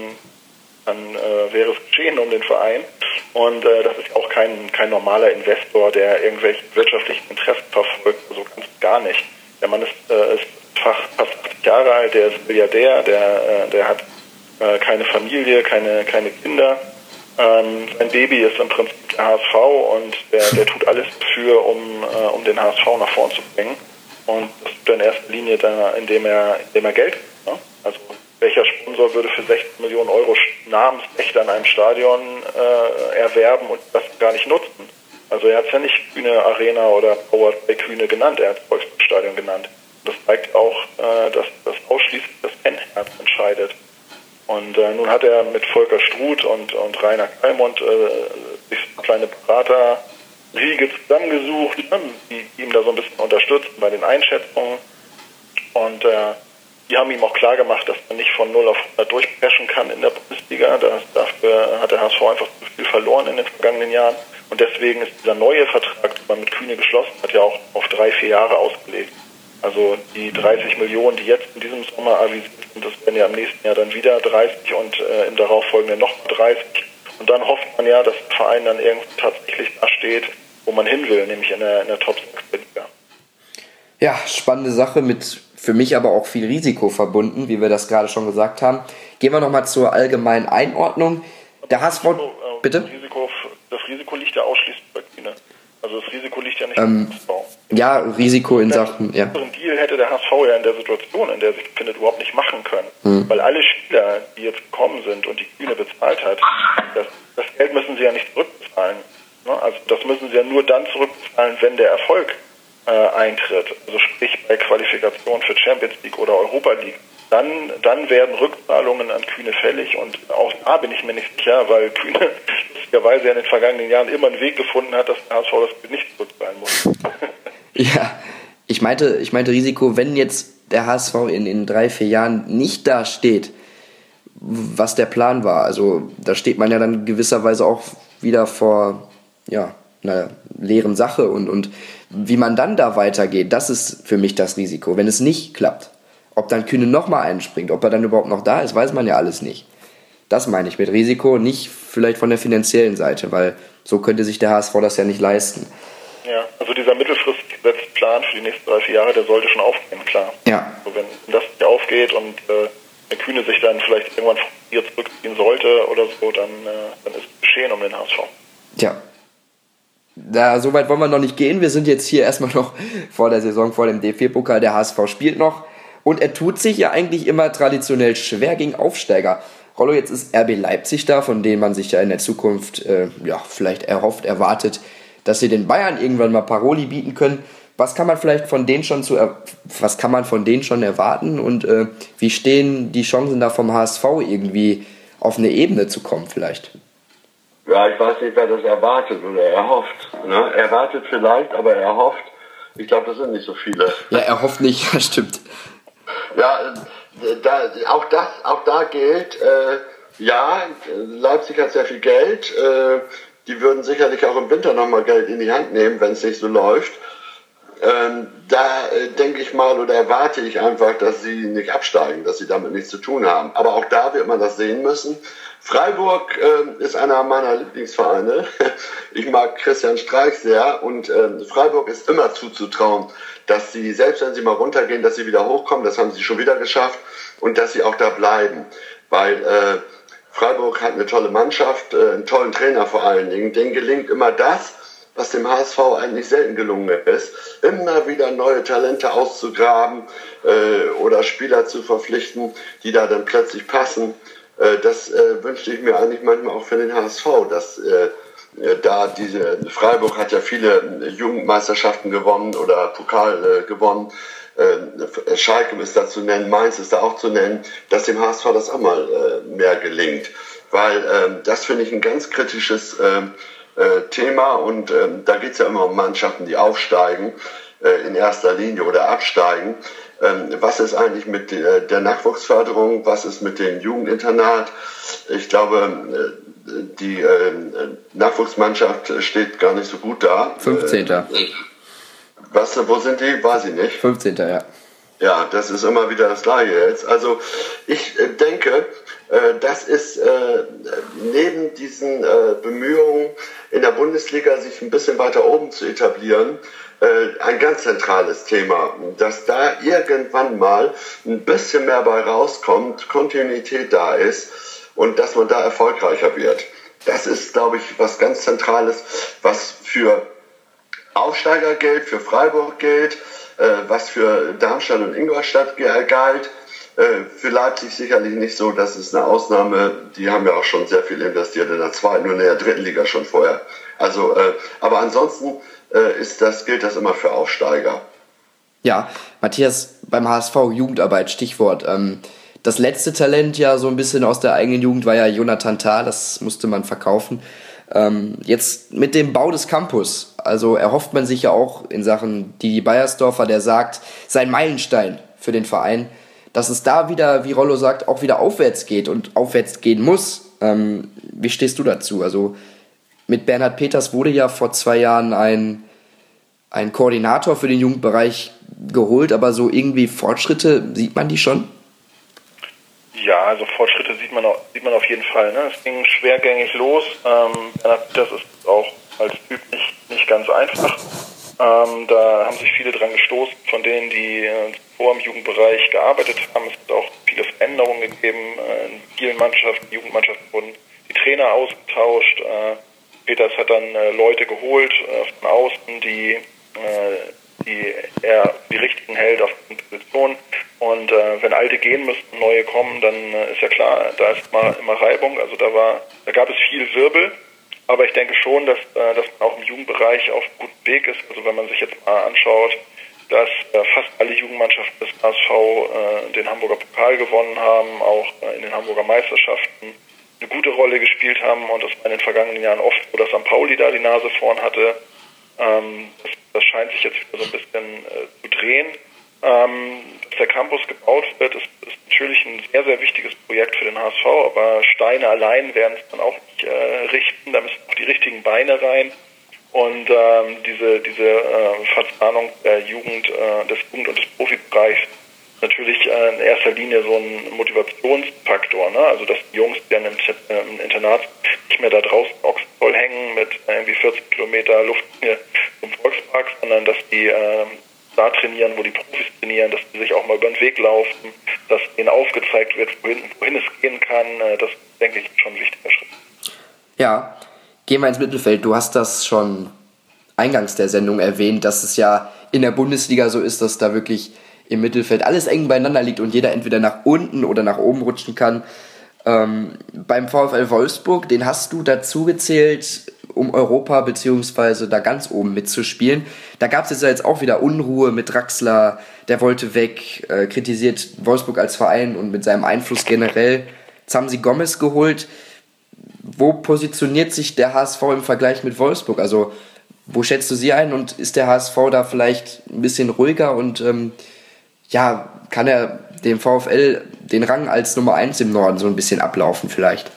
dann wäre es geschehen um den Verein. Und das ist auch kein normaler Investor, der irgendwelche wirtschaftlichen Interessen verfolgt. Also ganz gar nicht. Der Mann ist fast 80 Jahre alt, der ist Milliardär, der hat keine Familie, keine Kinder. Sein Baby ist im Prinzip der HSV und der tut alles dafür, um den HSV nach vorn zu bringen. Und das tut er in erster Linie da, indem er Geld gibt. Ne? Also welcher Sponsor würde für 16 Millionen Euro Namensrechte an einem Stadion erwerben und das gar nicht nutzen? Also er hat es ja nicht Kühne Arena oder Powered by Kühne genannt, er hat das Volksparkstadion genannt. Das zeigt auch, dass das ausschließlich das Fanherz entscheidet. Und nun hat er mit Volker Struth und Rainer Kallmund sich eine kleine Beraterriege zusammengesucht, die ihm da so ein bisschen unterstützen bei den Einschätzungen. Und die haben ihm auch klar gemacht, dass man nicht von 0 auf 100 durchpreschen kann in der Bundesliga. Dafür hat der HSV einfach zu viel verloren in den vergangenen Jahren. Und deswegen ist dieser neue Vertrag, den man mit Kühne geschlossen hat, ja auch auf 3-4 Jahre ausgelegt. Also die 30 Millionen, die jetzt in diesem Sommer avisiert sind, das werden ja im nächsten Jahr dann wieder 30 und im darauffolgenden noch 30. Und dann hofft man ja, dass der Verein dann irgendwo tatsächlich da steht, wo man hin will, nämlich in der Top 6 Liga. Ja, spannende Sache, mit für mich aber auch viel Risiko verbunden, wie wir das gerade schon gesagt haben. Gehen wir nochmal zur allgemeinen Einordnung. Der HSV, bitte? Das Risiko liegt ja ausschließlich bei Kühne. Also das Risiko liegt ja nicht beim HSV. Ja, Risiko in Sachen, ja. Einen Deal hätte der HSV ja in der Situation, in der sich befindet, überhaupt nicht machen können. Weil alle Spieler, die jetzt gekommen sind und die Kühne bezahlt hat, das Geld müssen sie ja nicht zurückbezahlen. Also das müssen sie ja nur dann zurückbezahlen, wenn der Erfolg eintritt, also sprich bei Qualifikation für Champions League oder Europa League, dann werden Rückzahlungen an Kühne fällig und auch da bin ich mir nicht sicher, weil Kühne lustigerweise in den vergangenen Jahren immer einen Weg gefunden hat, dass der HSV das nicht zurückzahlen muss. Ja, ich meinte Risiko, wenn jetzt der HSV in 3-4 Jahren nicht da steht, was der Plan war. Also da steht man ja dann gewisserweise auch wieder vor einer leeren Sache und wie man dann da weitergeht, das ist für mich das Risiko, wenn es nicht klappt. Ob dann Kühne nochmal einspringt, ob er dann überhaupt noch da ist, weiß man ja alles nicht. Das meine ich mit Risiko, nicht vielleicht von der finanziellen Seite, weil so könnte sich der HSV das ja nicht leisten. Ja, also dieser mittelfristig gesetzte Plan für die nächsten 3-4 Jahre, der sollte schon aufgehen, klar. Ja. Also wenn das nicht aufgeht und der Kühne sich dann vielleicht irgendwann hier zurückziehen sollte oder so, dann ist es geschehen um den HSV. Tja. So weit wollen wir noch nicht gehen. Wir sind jetzt hier erstmal noch vor der Saison, vor dem DFB-Pokal. Der HSV spielt noch. Und er tut sich ja eigentlich immer traditionell schwer gegen Aufsteiger. Rollo, jetzt ist RB Leipzig da, von denen man sich ja in der Zukunft vielleicht erwartet, dass sie den Bayern irgendwann mal Paroli bieten können. Was kann man vielleicht von denen schon erwarten und wie stehen die Chancen da vom HSV irgendwie auf eine Ebene zu kommen vielleicht? Ja, ich weiß nicht, wer das erwartet oder erhofft. Ne? Erwartet vielleicht, aber erhofft, ich glaube, das sind nicht so viele. Ja, erhofft nicht, das stimmt. Ja, auch da gilt, Leipzig hat sehr viel Geld, die würden sicherlich auch im Winter nochmal Geld in die Hand nehmen, wenn es nicht so läuft. Denke ich mal oder erwarte ich einfach, dass sie nicht absteigen, dass sie damit nichts zu tun haben. Aber auch da wird man das sehen müssen. Freiburg ist einer meiner Lieblingsvereine. Ich mag Christian Streich sehr und Freiburg ist immer zuzutrauen, dass sie, selbst wenn sie mal runtergehen, dass sie wieder hochkommen. Das haben sie schon wieder geschafft und dass sie auch da bleiben. Weil Freiburg hat eine tolle Mannschaft, einen tollen Trainer vor allen Dingen. Denen gelingt immer das, was dem HSV eigentlich selten gelungen ist, immer wieder neue Talente auszugraben oder Spieler zu verpflichten, die da dann plötzlich passen. Das wünschte ich mir eigentlich manchmal auch für den HSV, dass Freiburg hat ja viele Jugendmeisterschaften gewonnen oder Pokal gewonnen, Schalke ist da zu nennen, Mainz ist da auch zu nennen, dass dem HSV das auch mal mehr gelingt, weil das finde ich ein ganz kritisches Thema und da geht es ja immer um Mannschaften, die aufsteigen in erster Linie oder absteigen. Was ist eigentlich mit der Nachwuchsförderung? Was ist mit dem Jugendinternat? Ich glaube, die Nachwuchsmannschaft steht gar nicht so gut da. 15. Wo sind die? Weiß ich nicht. 15. Ja. Ja, das ist immer wieder das Gleiche jetzt. Also ich denke, das ist neben diesen Bemühungen in der Bundesliga sich ein bisschen weiter oben zu etablieren, ein ganz zentrales Thema, dass da irgendwann mal ein bisschen mehr bei rauskommt, Kontinuität da ist und dass man da erfolgreicher wird. Das ist, glaube ich, was ganz Zentrales, was für Aufsteiger gilt, für Freiburg gilt, was für Darmstadt und Ingolstadt galt. Für Leipzig sicherlich nicht so, das ist eine Ausnahme, die haben ja auch schon sehr viel investiert in der zweiten und in der dritten Liga schon vorher. Also, aber ansonsten gilt das immer für Aufsteiger. Ja, Matthias, beim HSV Jugendarbeit, Stichwort. Das letzte Talent ja so ein bisschen aus der eigenen Jugend war ja Jonathan Tah, das musste man verkaufen. Jetzt mit dem Bau des Campus, also erhofft man sich ja auch in Sachen Didi Beiersdorfer, der sagt, sein Meilenstein für den Verein, dass es da wieder, wie Rollo sagt, auch wieder aufwärts geht und aufwärts gehen muss. Wie stehst du dazu? Also mit Bernhard Peters wurde ja vor 2 Jahren ein Koordinator für den Jugendbereich geholt, aber so irgendwie Fortschritte, sieht man die schon? Ja, also Fortschritte sieht man auf jeden Fall. Ne? Es ging schwergängig los. Bernhard Peters ist auch als Typ nicht ganz einfach. Da haben sich viele dran gestoßen, von denen, die vor im Jugendbereich gearbeitet haben. Es hat auch viele Veränderungen gegeben. In vielen Jugendmannschaften wurden die Trainer ausgetauscht. Peters hat dann Leute geholt von außen, die er die richtigen hält auf den Positionen. Und wenn alte gehen müssen, neue kommen, dann ist ja klar, da ist immer Reibung. Also da gab es viel Wirbel, Aber ich denke schon, dass man auch im Jugendbereich auf einem guten Weg ist. Also wenn man sich jetzt mal anschaut, dass fast alle Jugendmannschaften des HSV den Hamburger Pokal gewonnen haben, auch in den Hamburger Meisterschaften eine gute Rolle gespielt haben und das war in den vergangenen Jahren oft so, dass St. Pauli da die Nase vorn hatte. Das scheint sich jetzt wieder so ein bisschen zu drehen. Dass der Campus gebaut wird, ist natürlich ein sehr, sehr wichtiges Projekt für den HSV, aber Steine allein werden es dann auch nicht richten, da müssen auch die richtigen Beine rein. Und diese Verzahnung der Jugend, des Jugend- und des Profibereichs ist natürlich in erster Linie so ein Motivationsfaktor, ne? Also dass die Jungs, die dann im Internat nicht mehr da draußen Ochsenvoll hängen mit irgendwie 40 Kilometer Luftlinie zum Volkspark, sondern dass die da trainieren, wo die Profis trainieren, dass die sich auch mal über den Weg laufen, dass ihnen aufgezeigt wird, wohin es gehen kann. Das, denke ich, ist schon ein wichtiger Schritt. Ja, gehen wir ins Mittelfeld. Du hast das schon eingangs der Sendung erwähnt, dass es ja in der Bundesliga so ist, dass da wirklich im Mittelfeld alles eng beieinander liegt und jeder entweder nach unten oder nach oben rutschen kann. Beim VfL Wolfsburg, den hast du dazu gezählt, um Europa beziehungsweise da ganz oben mitzuspielen. Da gab es jetzt auch wieder Unruhe mit Draxler, der wollte weg, kritisiert Wolfsburg als Verein und mit seinem Einfluss generell. Jetzt haben sie Gomez geholt. Wo positioniert sich der HSV im Vergleich mit Wolfsburg? Also wo schätzt du sie ein und ist der HSV da vielleicht ein bisschen ruhiger und kann er dem VfL den Rang als Nummer 1 im Norden so ein bisschen ablaufen vielleicht?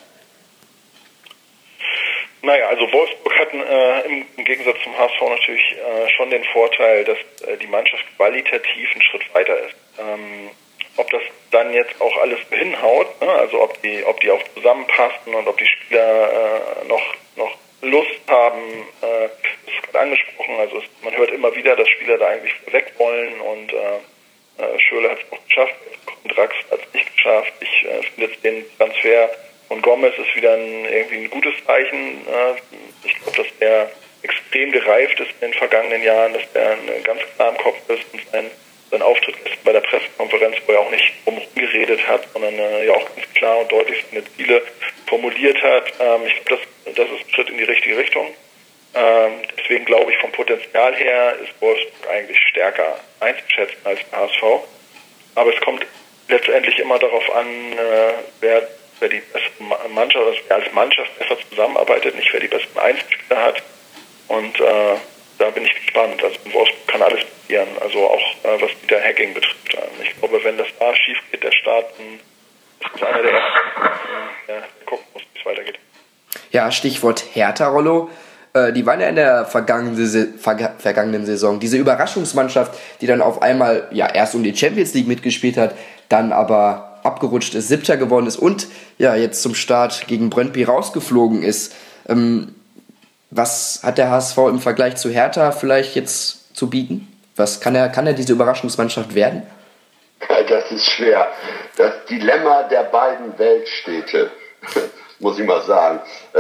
Naja, also Wolfsburg hat im Gegensatz zum HSV natürlich schon den Vorteil, dass die Mannschaft qualitativ einen Schritt weiter ist. Ob das dann jetzt auch alles hinhaut, ne? Also ob die auch zusammenpassen und ob die Spieler noch Lust haben, das ist gerade angesprochen, also man hört immer wieder, dass Spieler da eigentlich weg wollen und Schürrle hat es auch geschafft, Drax hat es nicht geschafft. Ich finde jetzt den Transfer von Gomez ist wieder irgendwie ein gutes Zeichen. Ich glaube, dass der extrem gereift ist in den vergangenen Jahren, dass der ganz klar im Kopf ist und sein Auftritt bei der Pressekonferenz, wo er auch nicht rumgeredet hat, sondern ja auch ganz klar und deutlich seine Ziele formuliert hat. Ich glaube, das ist ein Schritt in die richtige Richtung. Deswegen glaube ich, vom Potenzial her ist Wolfsburg eigentlich stärker einzuschätzen als der HSV. Aber es kommt letztendlich immer darauf an, wer die beste Mannschaft, also wer als Mannschaft besser zusammenarbeitet, nicht wer die besten Einzelspieler hat. Und da bin ich gespannt. Also in Wolfsburg kann alles passieren, also auch was Dieter Hecking betrifft. Ich glaube, wenn das da schief geht, der Start, ist einer der ersten, der gucken muss, wie es weitergeht. Ja, Stichwort Hertha, Rollo. Die waren ja in der vergangenen Saison diese Überraschungsmannschaft, die dann auf einmal erst um die Champions League mitgespielt hat, dann aber abgerutscht ist, 7. geworden ist und jetzt zum Start gegen Brøndby rausgeflogen ist. Was hat der HSV im Vergleich zu Hertha vielleicht jetzt zu bieten? Was kann er diese Überraschungsmannschaft werden? Das ist schwer. Das Dilemma der beiden Weltstädte, muss ich mal sagen.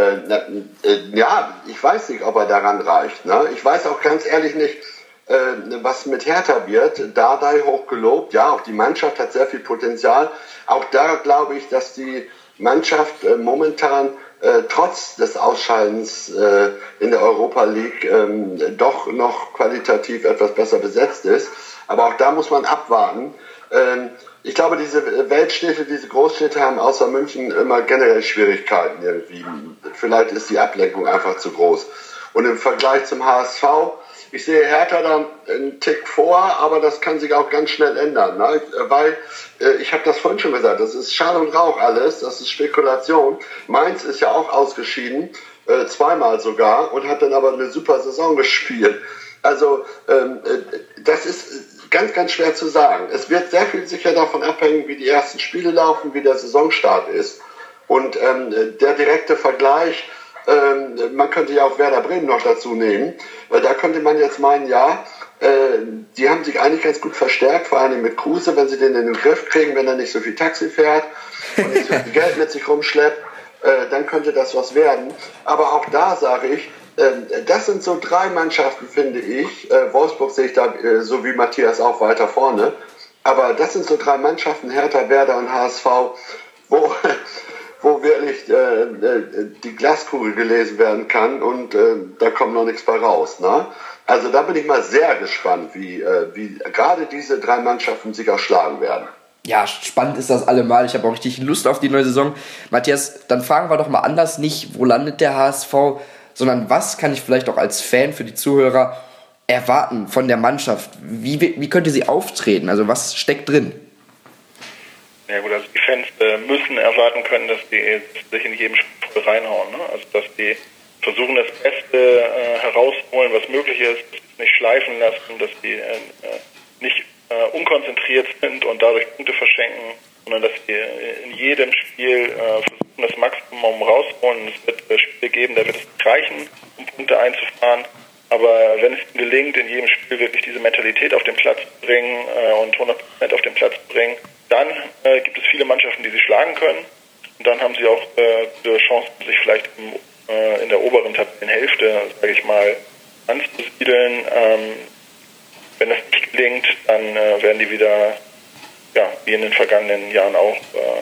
Ich weiß nicht, ob er daran reicht. Ne? Ich weiß auch ganz ehrlich nicht, was mit Hertha wird. Dardai hochgelobt, ja, auch die Mannschaft hat sehr viel Potenzial. Auch da glaube ich, dass die Mannschaft momentan trotz des Ausscheidens in der Europa League doch noch qualitativ etwas besser besetzt ist. Aber auch da muss man abwarten. Ich glaube, diese Weltstädte, diese Großstädte haben außer München immer generell Schwierigkeiten irgendwie. Vielleicht ist die Ablenkung einfach zu groß. Und im Vergleich zum HSV, ich sehe Hertha dann einen Tick vor, aber das kann sich auch ganz schnell ändern. Ne? Weil, ich habe das vorhin schon gesagt, das ist Schall und Rauch alles, das ist Spekulation. Mainz ist ja auch ausgeschieden, zweimal sogar, und hat dann aber eine super Saison gespielt. Also das ist ganz, ganz schwer zu sagen. Es wird sehr viel sicher davon abhängen, wie die ersten Spiele laufen, wie der Saisonstart ist. Und der direkte Vergleich, man könnte ja auch Werder Bremen noch dazu nehmen. Da könnte man jetzt meinen, die haben sich eigentlich ganz gut verstärkt, vor allem mit Kruse, wenn sie den in den Griff kriegen, wenn er nicht so viel Taxi fährt und nicht so viel Geld mit sich rumschleppt, dann könnte das was werden. Aber auch da sage ich, das sind so 3 Mannschaften, finde ich. Wolfsburg sehe ich da, so wie Matthias, auch weiter vorne. Aber das sind so 3 Mannschaften, Hertha, Werder und HSV, wo wo wirklich die Glaskugel gelesen werden kann und da kommt noch nichts bei raus. Ne? Also da bin ich mal sehr gespannt, wie gerade diese 3 Mannschaften sich auch schlagen werden. Ja, spannend ist das allemal. Ich habe auch richtig Lust auf die neue Saison. Matthias, dann fragen wir doch mal anders, nicht wo landet der HSV, sondern was kann ich vielleicht auch als Fan für die Zuhörer erwarten von der Mannschaft? Wie könnte sie auftreten? Also was steckt drin? Ja gut, also die Fans müssen erwarten können, dass die sich in jedem Spiel reinhauen. Ne? Also dass die versuchen, das Beste herauszuholen, was möglich ist, dass sie es nicht schleifen lassen, dass die nicht unkonzentriert sind und dadurch Punkte verschenken, sondern dass sie in jedem Spiel versuchen, das Maximum rauszuholen. Es wird Spiele geben, da wird es nicht reichen, um Punkte einzufahren. Aber wenn es ihnen gelingt, in jedem Spiel wirklich diese Mentalität auf den Platz zu bringen und 100% auf den Platz zu bringen, dann gibt es viele Mannschaften, die sie schlagen können. Und dann haben sie auch Chancen, sich vielleicht in der oberen Tabellenhälfte, sage ich mal, anzusiedeln. Wenn das nicht gelingt, dann werden die wieder, wie in den vergangenen Jahren auch,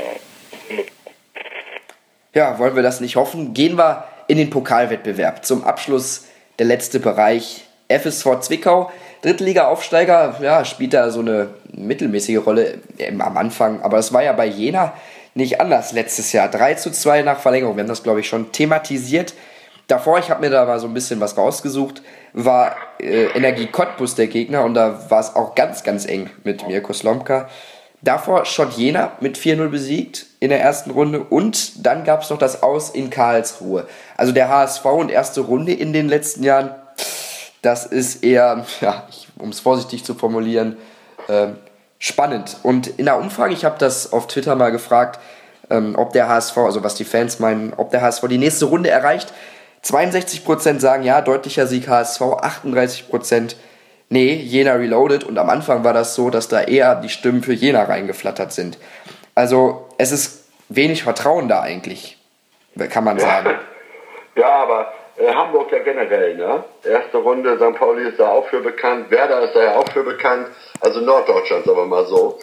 Ja, wollen wir das nicht hoffen? Gehen wir in den Pokalwettbewerb. Zum Abschluss der letzte Bereich. FSV Zwickau, Drittliga-Aufsteiger, spielt da so eine mittelmäßige Rolle am Anfang. Aber es war ja bei Jena nicht anders letztes Jahr. 3:2 nach Verlängerung. Wir haben das, glaube ich, schon thematisiert. Davor, ich habe mir da mal so ein bisschen was rausgesucht, war Energie Cottbus der Gegner und da war es auch ganz, ganz eng mit Mirko Slomka. Davor Schott Jena mit 4:0 besiegt in der ersten Runde und dann gab es noch das Aus in Karlsruhe. Also der HSV und erste Runde in den letzten Jahren, das ist eher, um es vorsichtig zu formulieren, spannend. Und in der Umfrage, ich habe das auf Twitter mal gefragt, ob der HSV, also was die Fans meinen, ob der HSV die nächste Runde erreicht. 62% sagen ja, deutlicher Sieg HSV, 38% nee, Jena reloaded. Und am Anfang war das so, dass da eher die Stimmen für Jena reingeflattert sind. Also es ist wenig Vertrauen da eigentlich, kann man sagen. Ja, aber Hamburg ja generell, ne? Erste Runde, St. Pauli ist da auch für bekannt, Werder ist da ja auch für bekannt, also Norddeutschland, sagen wir mal so.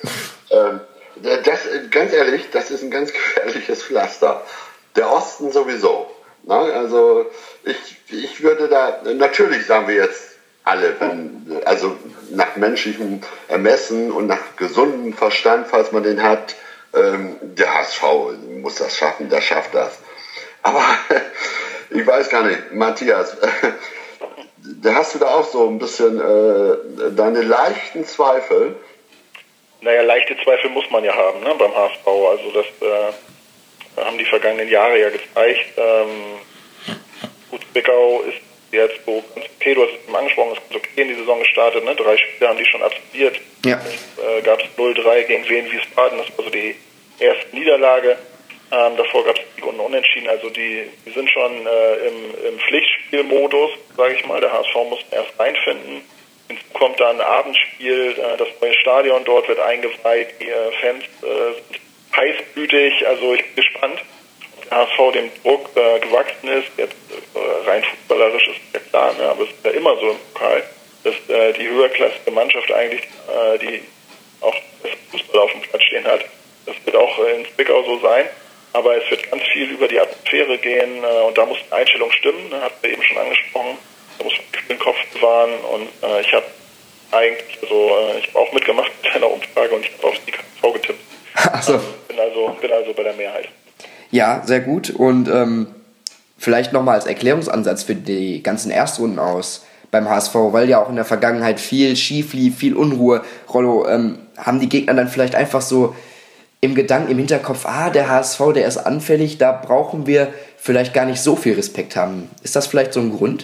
Ganz ehrlich, das ist ein ganz gefährliches Pflaster. Der Osten sowieso. Ne? Also ich würde da, natürlich sagen wir jetzt alle, also nach menschlichem Ermessen und nach gesundem Verstand, falls man den hat, der HSV muss das schaffen, der schafft das. Aber ich weiß gar nicht, Matthias, hast du da auch so ein bisschen deine leichten Zweifel? Naja, leichte Zweifel muss man ja haben, ne, beim HSV. Also das haben die vergangenen Jahre ja gezeigt. Gut, Zwickau ist jetzt so ganz okay, du hast es eben angesprochen, ist ganz okay in die Saison gestartet, ne? 3 Spiele haben die schon absolviert. Ja. Gab es 0-3 gegen Wien Wiesbaden, das war so die erste Niederlage. Davor gab es Sieg und Unentschieden, also die sind schon im Pflichtspielmodus, sage ich mal. Der HSV muss erst reinfinden. Hinzu kommt dann ein Abendspiel, das neue Stadion dort wird eingeweiht, die Fans sind heißblütig, also ich bin gespannt, ob der HSV dem Druck gewachsen ist. Jetzt rein fußballerisch ist ja klar, ne? Aber es ist ja immer so im Pokal, dass die höherklassige Mannschaft eigentlich, die auch das Fußball auf dem Platz stehen hat, das wird auch in Zwickau so sein. Aber es wird ganz viel über die Atmosphäre gehen und da muss die Einstellung stimmen, ne? Hat wir eben schon angesprochen. Da muss man den Kopf bewahren und ich habe eigentlich, ich habe auch mitgemacht mit einer Umfrage und ich habe auf die KV getippt. Ach so. Bin also bei der Mehrheit. Ja, sehr gut und vielleicht nochmal als Erklärungsansatz für die ganzen Erstrunden aus beim HSV, weil ja auch in der Vergangenheit viel schief lief, viel Unruhe. Rollo, haben die Gegner dann vielleicht einfach so im Gedanken, im Hinterkopf, der HSV, der ist anfällig, da brauchen wir vielleicht gar nicht so viel Respekt haben. Ist das vielleicht so ein Grund?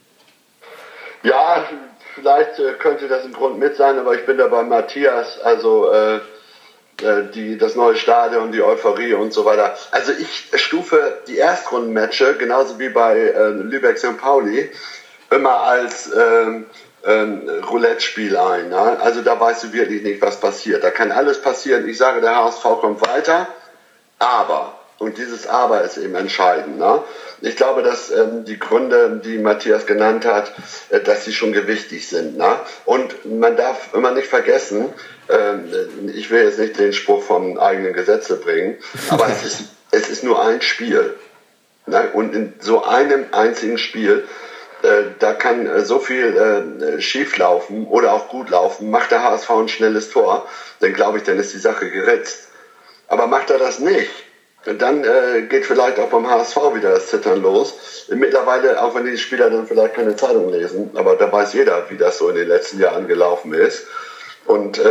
Ja, vielleicht könnte das ein Grund mit sein, aber ich bin da bei Matthias, also das neue Stadion, die Euphorie und so weiter. Also ich stufe die Erstrundenmatche, genauso wie bei Lübeck St. Pauli, immer als Roulette-Spiel ein. Ne? Also da weißt du wirklich nicht, was passiert. Da kann alles passieren. Ich sage, der HSV kommt weiter, aber, und dieses Aber ist eben entscheidend. Ne? Ich glaube, dass die Gründe, die Matthias genannt hat, dass sie schon gewichtig sind. Ne? Und man darf immer nicht vergessen, ich will jetzt nicht den Spruch vom eigenen Gesetze bringen, aber es ist nur ein Spiel. Ne? Und in so einem einzigen Spiel, da kann so viel schief laufen oder auch gut laufen. Macht der HSV ein schnelles Tor, dann glaube ich, dann ist die Sache geritzt. Aber macht er das nicht, dann geht vielleicht auch beim HSV wieder das Zittern los. Mittlerweile, auch wenn die Spieler dann vielleicht keine Zeitung lesen, aber da weiß jeder, wie das so in den letzten Jahren gelaufen ist. Und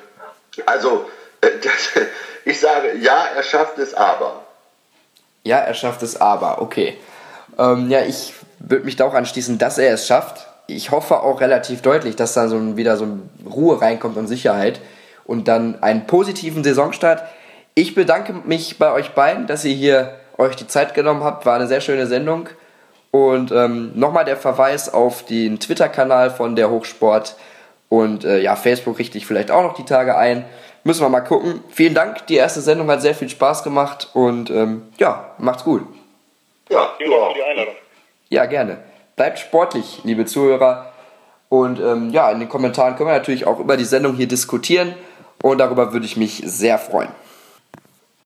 ich sage, ja, er schafft es aber. Ja, er schafft es aber, okay. Ich würde mich da auch anschließen, dass er es schafft. Ich hoffe auch relativ deutlich, dass da wieder so Ruhe reinkommt und Sicherheit und dann einen positiven Saisonstart. Ich bedanke mich bei euch beiden, dass ihr hier euch die Zeit genommen habt. War eine sehr schöne Sendung. Und nochmal der Verweis auf den Twitter-Kanal von der Hochsport. Und Facebook richte ich vielleicht auch noch die Tage ein. Müssen wir mal gucken. Vielen Dank, die erste Sendung hat sehr viel Spaß gemacht. Und macht's gut. Ja, Vielen Dank für die Einladung. Ja, gerne. Bleibt sportlich, liebe Zuhörer. Und in den Kommentaren können wir natürlich auch über die Sendung hier diskutieren. Und darüber würde ich mich sehr freuen.